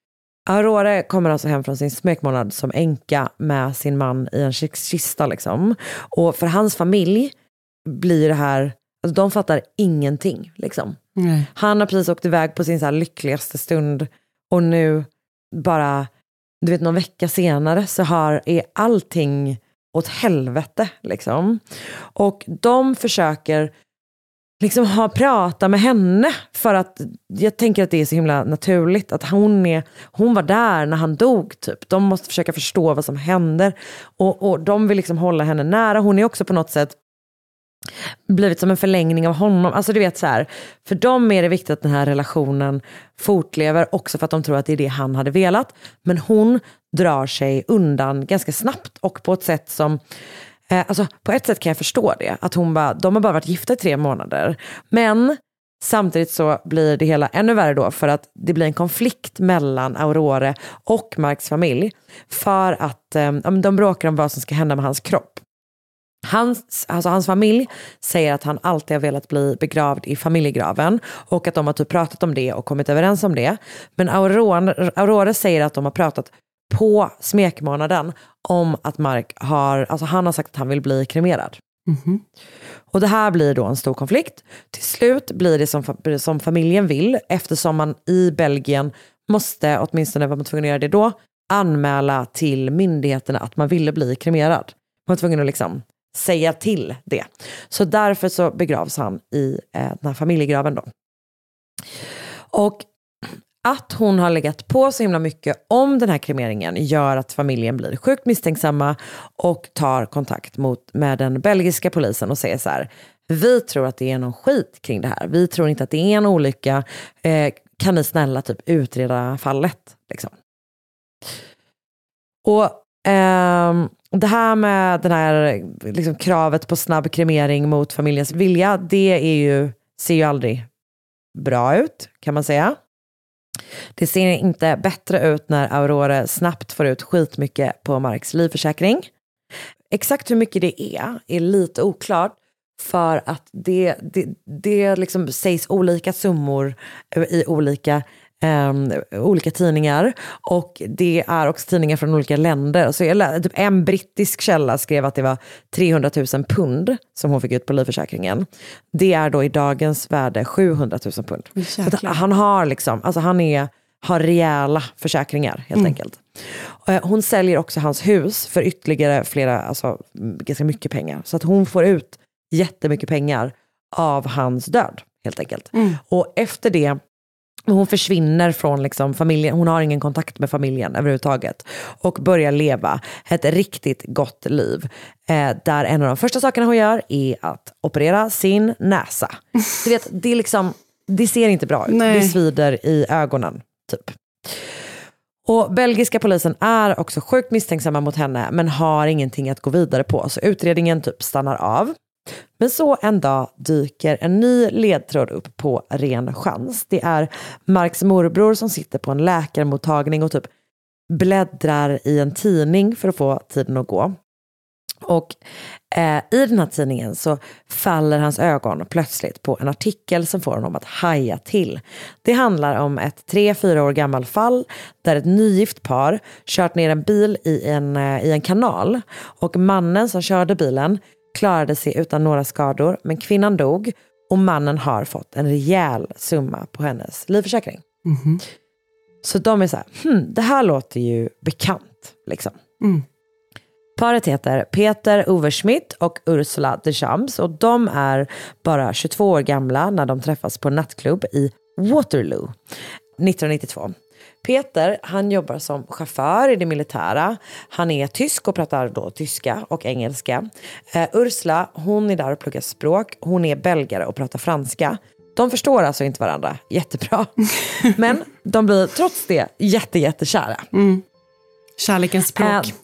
S6: Aurora kommer alltså hem från sin smekmånad som änka med sin man i en kista liksom. Och för hans familj blir det här, alltså de fattar ingenting liksom.
S5: Nej.
S6: Han har precis åkt iväg på sin så här lyckligaste stund och nu bara, du vet, någon vecka senare så har, är allting åt helvete liksom. Och de försöker liksom ha prata med henne för att jag tänker att det är så himla naturligt att hon är, hon var där när han dog typ. De måste försöka förstå vad som händer och, och de vill liksom hålla henne nära. Hon är också på något sätt blivit som en förlängning av honom. Alltså du vet så här, för dem är det viktigt att den här relationen fortlever också för att de tror att det är det han hade velat. Men hon drar sig undan ganska snabbt och på ett sätt som eh, alltså på ett sätt kan jag förstå det. Att hon bara, de har bara varit gifta i tre månader. Men samtidigt så blir det hela ännu värre då för att det blir en konflikt mellan Aurora och Marks familj för att eh, de bråkar om vad som ska hända med hans kropp. Hans, alltså hans familj säger att han alltid har velat bli begravd i familjegraven och att de har typ pratat om det och kommit överens om det. Men Aurora, Aurora säger att de har pratat på smekmånaden om att Mark har, alltså han har sagt att han vill bli kremerad.
S5: Mm-hmm.
S6: Och det här blir då en stor konflikt. Till slut blir det som, som familjen vill eftersom man i Belgien måste, åtminstone var man tvungen att göra det då, anmäla till myndigheterna att man ville bli kremerad. Man var tvungen att liksom säga till det. Så därför så begravs han i eh, den här familjegraven då. Och att hon har legat på så himla mycket om den här kremeringen gör att familjen blir sjukt misstänksamma och tar kontakt mot, med den belgiska polisen och säger så här: vi tror att det är någon skit kring det här. Vi tror inte att det är en olycka. Eh, kan ni snälla typ utreda fallet liksom. Och Um, det här med den här liksom, kravet på snabb kremering mot familjens vilja, det är ju, ser ju aldrig bra ut, kan man säga. Det ser inte bättre ut när Aurora snabbt får ut skitmycket på Marks livförsäkring. Exakt hur mycket det är är lite oklart, för att det, det, det liksom sägs olika summor i olika Um, olika tidningar, och det är också tidningar från olika länder. Så jag, typ en brittisk källa skrev att det var trehundratusen pund som hon fick ut på livförsäkringen. Det är då i dagens värde sjuhundratusen pund. Så att han har liksom, alltså han är, har rejäla försäkringar helt mm. enkelt. Hon säljer också hans hus för ytterligare flera, alltså ganska mycket pengar. Så att hon får ut jättemycket pengar av hans död helt enkelt. Mm. Och efter det hon försvinner från liksom familjen, hon har ingen kontakt med familjen överhuvudtaget och börjar leva ett riktigt gott liv. Eh, där en av de första sakerna hon gör är att operera sin näsa. Du vet, det är liksom, det ser inte bra ut. Nej. Det svider i ögonen typ. Och belgiska polisen är också sjukt misstänksamma mot henne, men har ingenting att gå vidare på, så utredningen typ stannar av. Men så en dag dyker en ny ledtråd upp på ren chans. Det är Marks morbror som sitter på en läkarmottagning och typ bläddrar i en tidning för att få tiden att gå. Och eh, i den här tidningen så faller hans ögon plötsligt på en artikel som får honom att haja till. Det handlar om ett tre fyra år gammal fall där ett nygift par kört ner en bil i en, eh, i en kanal, och mannen som körde bilen klarade sig utan några skador, men kvinnan dog och mannen har fått en rejäl summa på hennes livförsäkring. Mm-hmm. Så de är så här, hm, det här låter ju bekant liksom. Mm. Paret heter Peter Overschmidt och Ursula de Champs, och de är bara tjugotvå år gamla när de träffas på en nattklubb i Waterloo nittonhundranittiotvå. Peter, han jobbar som chaufför i det militära. Han är tysk och pratar då tyska och engelska. Uh, Ursula, hon är där och pluggar språk. Hon är belgare och pratar franska. De förstår alltså inte varandra jättebra. Men de blir trots det jätte, jättekära. Mm.
S5: Kärlekens språk.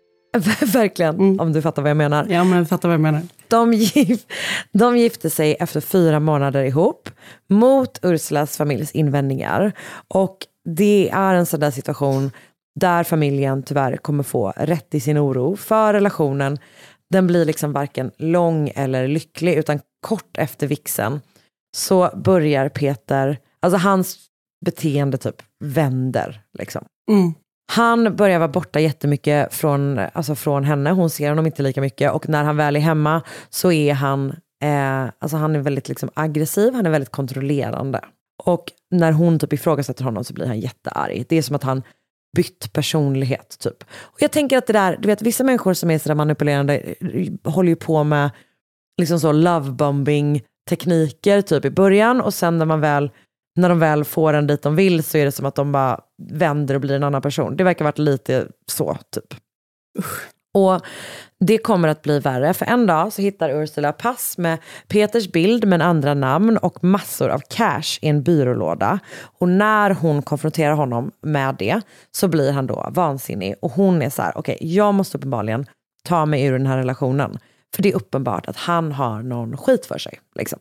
S6: Uh, verkligen, mm. om du fattar vad jag menar.
S5: Ja, men jag fattar vad jag menar.
S6: De, gif- de gifte sig efter fyra månader ihop mot Ursulas familjs invändningar. Och det är en sån där situation där familjen tyvärr kommer få rätt i sin oro för relationen. Den blir liksom varken lång eller lycklig, utan kort efter vixen så börjar Peter, alltså hans beteende typ vänder liksom. Mm. Han börjar vara borta jättemycket från, alltså från henne. Hon ser honom inte lika mycket, och när han väl är hemma så är han eh, alltså han är väldigt liksom aggressiv, han är väldigt kontrollerande. Och när hon typ ifrågasätter honom så blir han jättearg. Det är som att han bytt personlighet typ. Och jag tänker att det där, du vet, vissa människor som är så där manipulerande håller ju på med liksom så lovebombing tekniker typ i början, och sen när man väl när de väl får en dit de vill så är det som att de bara vänder och blir en annan person. Det verkar ha varit lite så typ. Usch. Och det kommer att bli värre, för en dag så hittar Ursula pass med Peters bild med andra namn och massor av cash i en byrålåda. Och när hon konfronterar honom med det så blir han då vansinnig, och hon är så här: okej, okay, jag måste uppenbarligen ta mig ur den här relationen, för det är uppenbart att han har någon skit för sig liksom.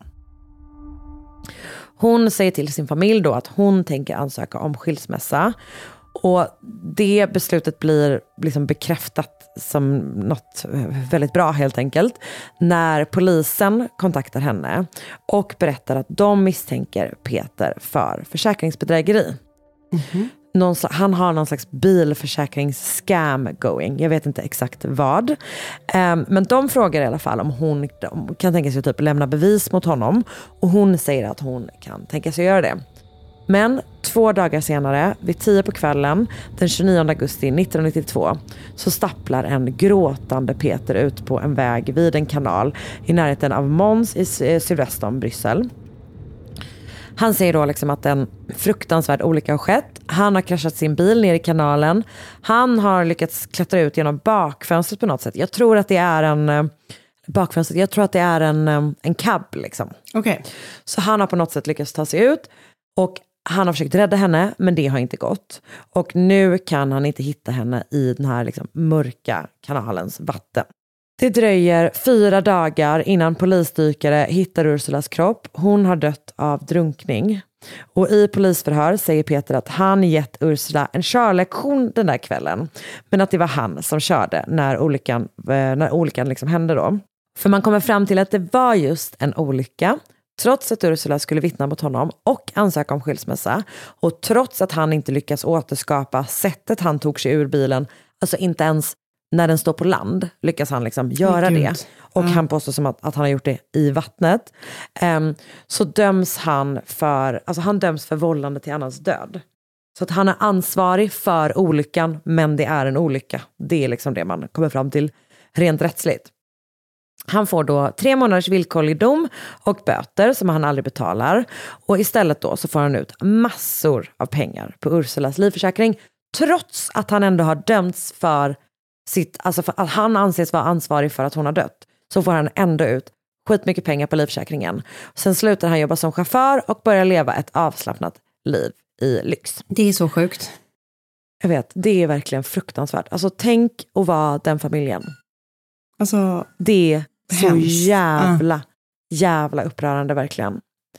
S6: Hon säger till sin familj då att hon tänker ansöka om skilsmässa. Och det beslutet blir liksom bekräftat som något väldigt bra helt enkelt när polisen kontaktar henne och berättar att de misstänker Peter för försäkringsbedrägeri. Mm-hmm. Någon, han har någon slags bilförsäkringsscam going. Jag vet inte exakt vad. Um, men de frågar i alla fall om hon om, kan tänka sig att typ lämna bevis mot honom. Och hon säger att hon kan tänka sig göra det. Men två dagar senare, vid tio på kvällen, den tjugonionde augusti nittonhundranittiotvå, så stapplar en gråtande Peter ut på en väg vid en kanal i närheten av Mons i sydväst om Bryssel. Han säger då liksom att en fruktansvärd olycka har skett. Han har kraschat sin bil ner i kanalen. Han har lyckats klättra ut genom bakfönstret på något sätt. Jag tror att det är en bakfönstret. Jag tror att det är en en cab liksom.
S5: Okej. Okay.
S6: Så han har på något sätt lyckats ta sig ut, och Han har försökt rädda henne, men det har inte gått. Och nu kan han inte hitta henne i den här liksom mörka kanalens vatten. Det dröjer fyra dagar innan polisdykare hittar Ursulas kropp. Hon har dött av drunkning. Och i polisförhör säger Peter att han gett Ursula en körlektion den där kvällen. Men att det var han som körde när olyckan, när olyckan liksom hände då. För man kommer fram till att det var just en olycka. Trots att Ursula skulle vittna mot honom och ansöka om skilsmässa. Och trots att han inte lyckas återskapa sättet han tog sig ur bilen. Alltså inte ens när den står på land lyckas han liksom göra
S5: oh,
S6: det. Och ja. han påstår som att, att han har gjort det i vattnet. Um, så döms han för, alltså han döms för vållande till annans död. Så att han är ansvarig för olyckan, men det är en olycka. Det är liksom det man kommer fram till rent rättsligt. Han får då tre månaders villkorlig dom och böter som han aldrig betalar. Och istället då så får han ut massor av pengar på Ursulas livförsäkring. Trots att han ändå har dömts för sitt, alltså för att han anses vara ansvarig för att hon har dött. Så får han ändå ut skitmycket pengar på livförsäkringen. Sen slutar han jobba som chaufför och börjar leva ett avslappnat liv i lyx.
S5: Det är så sjukt.
S6: Jag vet, det är verkligen fruktansvärt. Alltså tänk att vara den familjen.
S5: Alltså,
S6: det är så
S5: hemskt.
S6: jävla, jävla upprörande verkligen.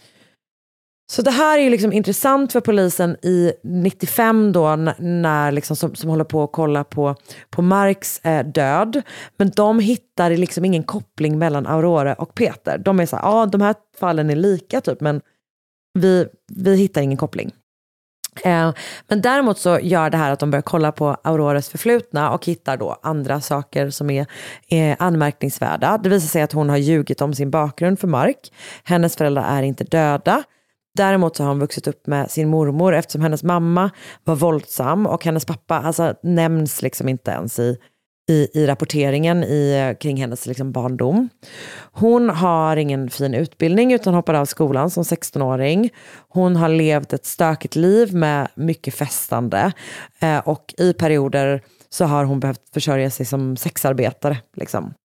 S6: Så det här är ju liksom intressant för polisen i nittiofem då, när liksom som, som håller på att kolla på, på Marks eh, död. Men de hittar liksom ingen koppling mellan Aurora och Peter. De är så här, ja de här fallen är lika typ, men vi, vi hittar ingen koppling. Eh, men däremot så gör det här att de börjar kolla på Auroras förflutna och hittar då andra saker som är, är anmärkningsvärda. Det visar sig att hon har ljugit om sin bakgrund för Mark. Hennes föräldrar är inte döda. Däremot så har hon vuxit upp med sin mormor eftersom hennes mamma var våldsam och hennes pappa alltså nämns liksom inte ens i, i, i rapporteringen i, kring hennes liksom barndom. Hon har ingen fin utbildning utan hoppade av skolan som sextonåring. Hon har levt ett stökigt liv med mycket festande eh, och i perioder så har hon behövt försörja sig som sexarbetare liksom.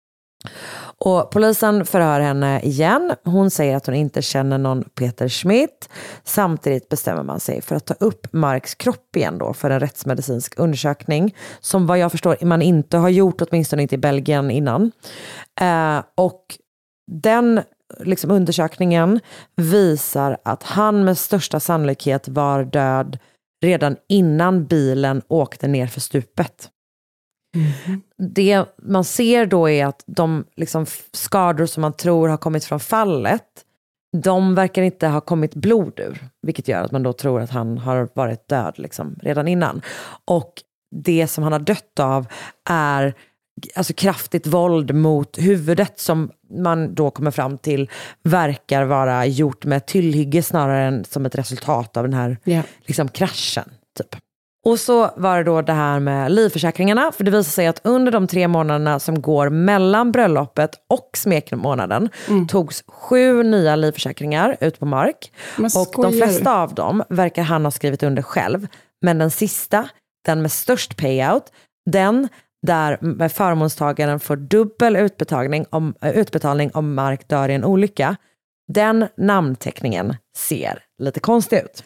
S6: Och polisen förhör henne igen. Hon säger att hon inte känner någon Peter Schmidt. Samtidigt bestämmer man sig för att ta upp Marks kropp igen då för en rättsmedicinsk undersökning. Som vad jag förstår man inte har gjort, åtminstone inte i Belgien innan. Eh, och den liksom, undersökningen visar att han med största sannolikhet var död redan innan bilen åkte ner för stupet. Mm. Det man ser då är att de liksom skador som man tror har kommit från fallet, de verkar inte ha kommit blod ur, vilket gör att man då tror att han har varit död liksom redan innan. Och det som han har dött av är alltså kraftigt våld mot huvudet som man då kommer fram till verkar vara gjort med tillhygge snarare än som ett resultat av den här yeah. liksom kraschen typ. Och så var det då det här med livförsäkringarna. För det visar sig att under de tre månaderna som går mellan bröllopet och smekmånaden mm. togs sju nya livförsäkringar ut på Mark. Och de flesta av dem verkar han ha skrivit under själv. Men den sista, den med störst payout, den där förmånstagaren får dubbel utbetalning om, utbetalning om Mark dör i en olycka. Den namnteckningen ser lite konstig ut.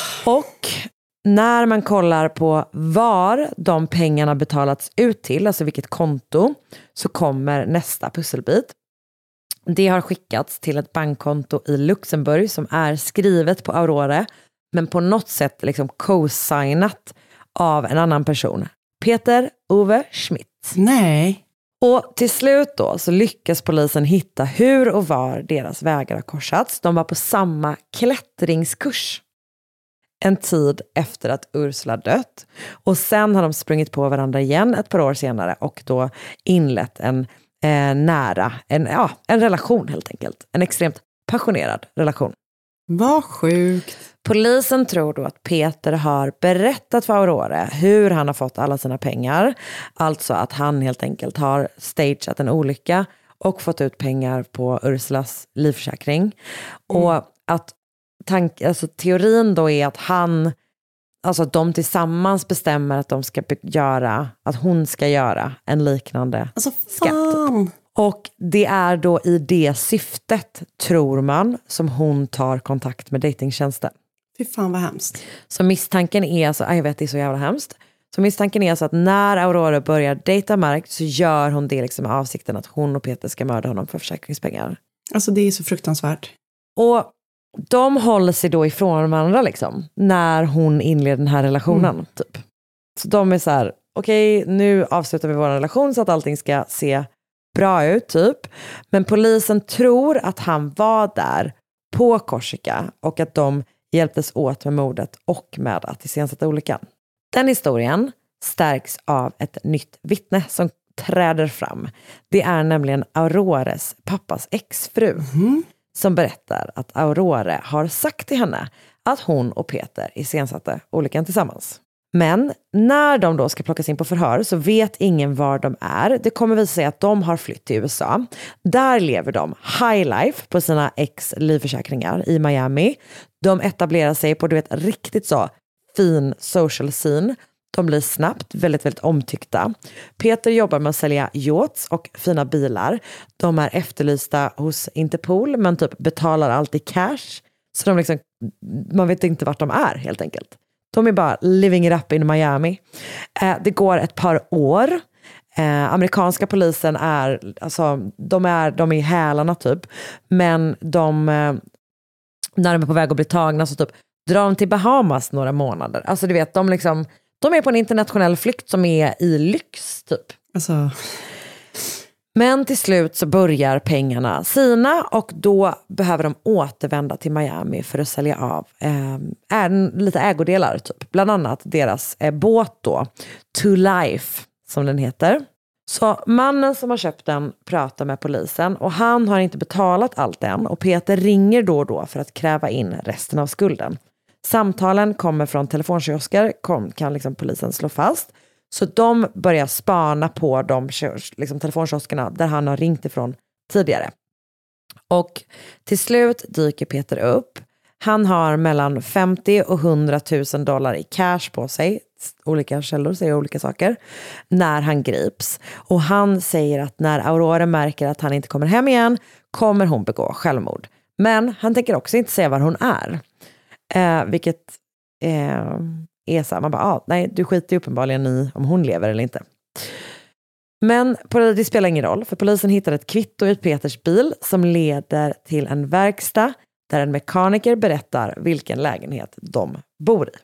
S6: Och när man kollar på var de pengarna betalats ut till, alltså vilket konto, så kommer nästa pusselbit. Det har skickats till ett bankkonto i Luxemburg som är skrivet på Aurora, men på något sätt liksom co-signat av en annan person. Peter Ove Schmidt.
S5: Nej.
S6: Och till slut då så lyckas polisen hitta hur och var deras vägar har korsats. De var på samma klättringskurs en tid efter att Ursula dött. Och sen har de sprungit på varandra igen ett par år senare och då inlett en eh, nära, en, ja, en relation helt enkelt. En extremt passionerad relation.
S5: Vad sjukt.
S6: Polisen tror då att Peter har berättat för Aurora hur han har fått alla sina pengar. Alltså att han helt enkelt har stageat en olycka och fått ut pengar på Ursulas livförsäkring. Mm. Och att tank, alltså teorin då är att han, alltså att de tillsammans bestämmer att de ska göra, att hon ska göra en liknande
S5: alltså,
S6: skatt. Och det är då i det syftet, tror man, som hon tar kontakt med datingtjänsten.
S5: Fy fan vad hemskt.
S6: Så misstanken är alltså, jag vet det är så jävla hemskt. Så misstanken är alltså att när Aurora börjar dejta Mark så gör hon det liksom med avsikten att hon och Peter ska mörda honom för försäkringspengar.
S5: Alltså det är så fruktansvärt.
S6: Och de håller sig då ifrån varandra liksom när hon inleder den här relationen mm. typ. Så de är så här, okej, okay, nu avslutar vi vår relation så att allting ska se bra ut typ. Men polisen tror att han var där på Korsika och att de hjälptes åt med mordet och med att iscensätta olyckan. Den historien stärks av ett nytt vittne som träder fram. Det är nämligen Aurores pappas exfru mm. som berättar att Aurora har sagt till henne att hon och Peter iscensatte olyckan tillsammans. Men när de då ska plockas in på förhör så vet ingen var de är. Det kommer visa sig att de har flytt till U S A. Där lever de high life på sina ex-livförsäkringar i Miami. De etablerar sig på, du vet, riktigt så fin social scene. De blir snabbt väldigt, väldigt omtyckta. Peter jobbar med att sälja yachts och fina bilar. De är efterlysta hos Interpol men typ betalar alltid cash. Så de liksom, man vet inte vart de är helt enkelt. De är bara living it up in Miami. Eh, det går ett par år. Eh, amerikanska polisen är, alltså, de är, de är i hälarna typ. Men de, eh, när de är på väg att bli tagna så typ drar de till Bahamas några månader. Alltså du vet, de liksom, de är på en internationell flykt som är i lyx typ.
S5: Alltså...
S6: Men till slut så börjar pengarna sina och då behöver de återvända till Miami för att sälja av eh, är, lite ägodelar typ. Bland annat deras eh, båt då, To Life som den heter. Så mannen som har köpt den pratar med polisen och han har inte betalat allt än och Peter ringer då och då för att kräva in resten av skulden. Samtalen kommer från telefonkiosker, kom, kan liksom polisen slå fast. Så de börjar spana på de liksom, telefonkioskerna där han har ringt ifrån tidigare. Och till slut dyker Peter upp. Han har mellan femtio och hundra tusen dollar i cash på sig. Olika källor säger olika saker. När han grips. Och han säger att när Aurora märker att han inte kommer hem igen kommer hon begå självmord. Men han tänker också inte säga var hon är. Eh, vilket... Eh, är så här, man bara, ah, nej, du skiter ju uppenbarligen i om hon lever eller inte. Men det spelar ingen roll, för polisen hittar ett kvitto i Peters bil som leder till en verkstad där en mekaniker berättar vilken lägenhet de bor i.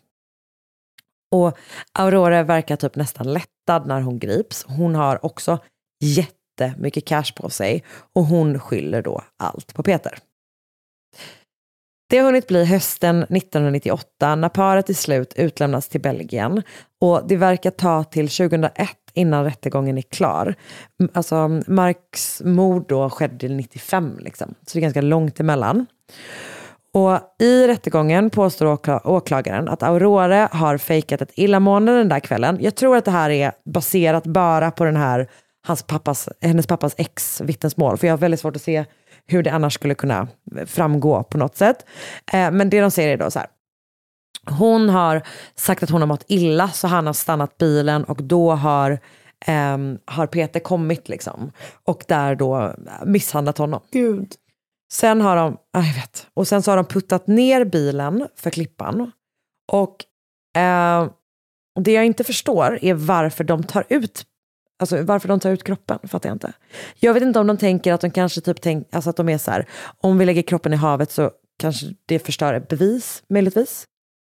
S6: Och Aurora verkar typ nästan lättad när hon grips. Hon har också jättemycket cash på sig och hon skyller då allt på Peter. Det har hunnit bli hösten nittonhundranittioåtta när paret till slut utlämnas till Belgien. Och det verkar ta till tjugohundraett innan rättegången är klar. Alltså Marks mord då skedde nittiofem liksom. Så det är ganska långt emellan. Och i rättegången påstår åkla- åklagaren att Aurora har fejkat ett illamående den där kvällen. Jag tror att det här är baserat bara på den här, hans pappas, hennes pappas ex-vittnesmål. För jag har väldigt svårt att se hur det annars skulle kunna framgå på något sätt. Eh, men det de säger är då så här. Hon har sagt att hon har mått illa så han har stannat bilen och då har, eh, har Peter kommit liksom. Och där då misshandlat honom.
S5: Gud.
S6: Sen har de, jag vet, och sen så har de puttat ner bilen för klippan. Och eh, det jag inte förstår är varför de tar ut Alltså varför de tar ut kroppen, fattar jag inte. Jag vet inte om de tänker att de kanske typ tänk, alltså att de är så här, om vi lägger kroppen i havet så kanske det förstör ett bevis, möjligtvis.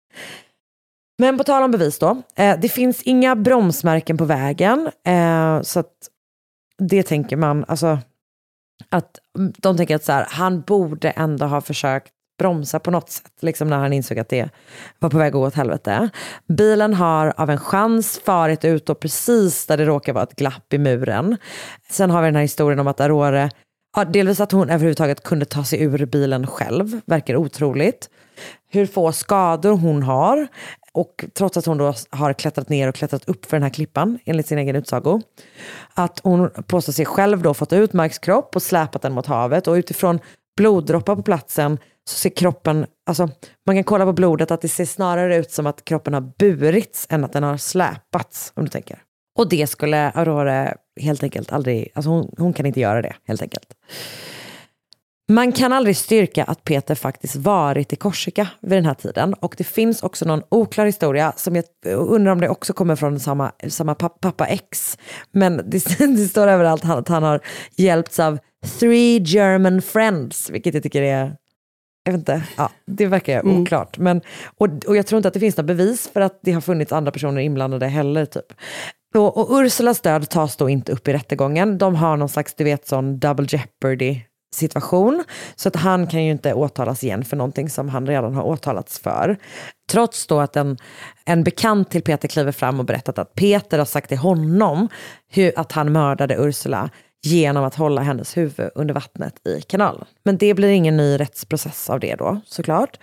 S6: Men på tal om bevis då, eh, det finns inga bromsmärken på vägen, eh, så att det tänker man, alltså att de tänker att så här, han borde ändå ha försökt bromsa på något sätt, liksom när han insåg att det var på väg att gå åt helvete. Bilen har av en chans farit ut och precis där det råkar vara ett glapp i muren. Sen har vi den här historien om att Aurora, ja, delvis att hon överhuvudtaget kunde ta sig ur bilen själv, verkar otroligt. Hur få skador hon har, och trots att hon då har klättrat ner och klättrat upp för den här klippan enligt sin egen utsago. Att hon påstår sig själv då fått ut Marks kropp och släpat den mot havet, och utifrån bloddroppar på platsen så ser kroppen, alltså man kan kolla på blodet att det ser snarare ut som att kroppen har burits än att den har släpats, om du tänker. Och det skulle Aurora helt enkelt aldrig, alltså hon, hon kan inte göra det helt enkelt. Man kan aldrig styrka att Peter faktiskt varit i Korsika vid den här tiden. Och det finns också någon oklar historia som jag undrar om det också kommer från samma, samma pappa X. Men det, det står överallt att han har hjälpts av three German friends, vilket jag tycker är, jag vet inte, ja, det verkar mm. oklart. Men, och, och jag tror inte att det finns några bevis för att det har funnits andra personer inblandade heller typ. Och, och Ursulas död tas då inte upp i rättegången. De har någon slags, du vet, sån double jeopardy situation. Så att han kan ju inte åtalas igen för någonting som han redan har åtalats för. Trots då att en, en bekant till Peter kliver fram och berättat att Peter har sagt till honom hur, att han mördade Ursula genom att hålla hennes huvud under vattnet i kanalen. Men det blir ingen ny rättsprocess av det då, såklart.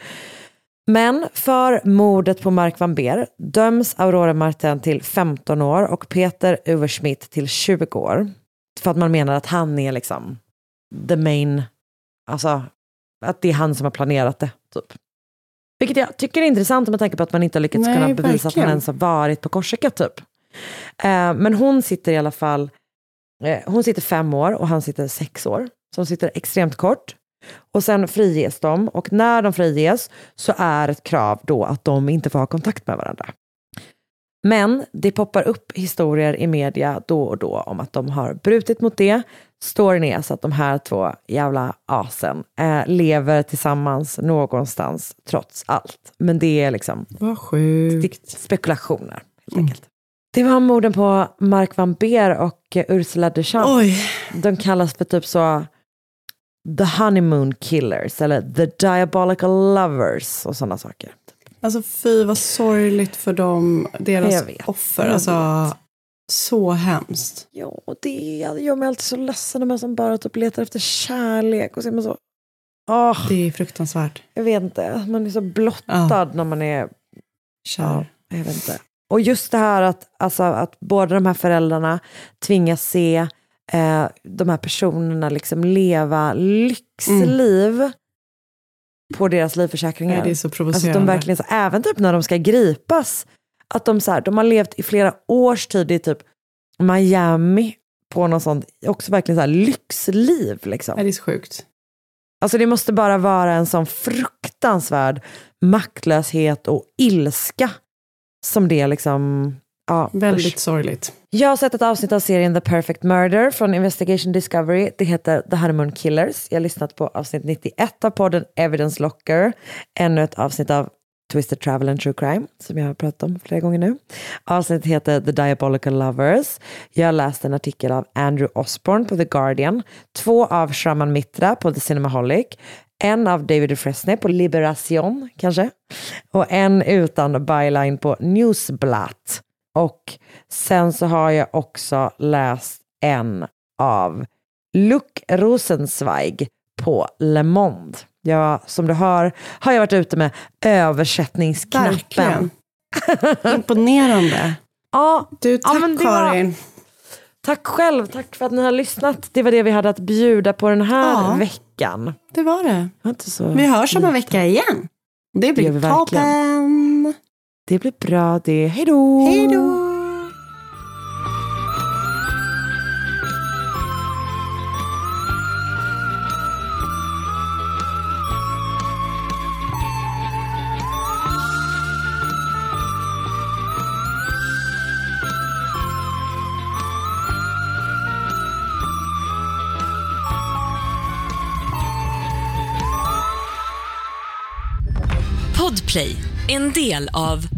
S6: Men för mordet på Mark van Beer döms Aurora Martin till femton år och Peter Uversmidt till tjugo år. För att man menar att han är liksom the main, alltså att det är han som har planerat det typ. Vilket jag tycker är intressant med tanke på att man inte har lyckats Nej, kunna bevisa verkligen. Att han ens har varit på Korsika typ. Eh, men hon sitter i alla fall, eh, hon sitter fem år och han sitter sex år. Så de sitter extremt kort. Och sen friges de. Och när de friges så är ett krav då att de inte får ha kontakt med varandra. Men det poppar upp historier i media då och då om att de har brutit mot det. Storyn är så att de här två jävla asen eh, lever tillsammans någonstans trots allt. Men det är liksom
S5: vad sjukt.
S6: Spekulationer helt enkelt. Mm. Det var morden på Mark van Beer och Ursula Deschamps.
S5: Oj.
S6: De kallas för typ så The Honeymoon Killers eller The Diabolical Lovers och sådana saker.
S5: Alltså fy vad sorgligt för dem, deras offer. Alltså så hemskt.
S6: Ja, och det gör mig alltid så ledsen när man som bara typ letar efter kärlek och så är man så oh,
S5: det är fruktansvärt.
S6: Jag vet inte, man är så blottad ja. När man är
S5: kär.
S6: Ja, jag vet inte. Och just det här att, alltså, att båda de här föräldrarna tvingas se eh, de här personerna liksom leva lyxliv mm. på deras livförsäkringar.
S5: Ja, det är så provocerande.
S6: Alltså de verkligen så, även typ när de ska gripas, att de så här, de har levt i flera års tid i typ Miami på något sånt, också verkligen så här lyxliv liksom.
S5: Ja, det är så sjukt.
S6: Alltså det måste bara vara en sån fruktansvärd maktlöshet och ilska som det liksom, ja.
S5: Väldigt
S6: usch.
S5: Sorgligt.
S6: Jag har sett ett avsnitt av serien The Perfect Murder från Investigation Discovery. Det heter The Honeymoon Killers. Jag har lyssnat på avsnitt nittioett av podden Evidence Locker. Ännu ett avsnitt av Twisted Travel and True Crime som jag har pratat om flera gånger nu. Avsnittet heter The Diabolical Lovers. Jag har läst en artikel av Andrew Osborne på The Guardian. Två av Shraman Mitra på The Cinemaholic. En av David Dufresne på Liberation kanske. Och en utan byline på Newsblatt. Och sen så har jag också läst en av Luc Rosenzweig på Le Monde. Ja, som du hör har jag varit ute med översättningsknappen.
S5: Verkligen. Imponerande.
S6: Ja,
S5: du, tack ja, Karin.
S6: Var... Tack själv, tack för att ni har lyssnat. Det var det vi hade att bjuda på den här ja, veckan.
S5: Det var det.
S6: var inte så
S5: vi hörs om en vecka igen. Det blir det toppen.
S6: Det blir bra det. Hej då!
S5: Hej då!
S4: Podplay, en del av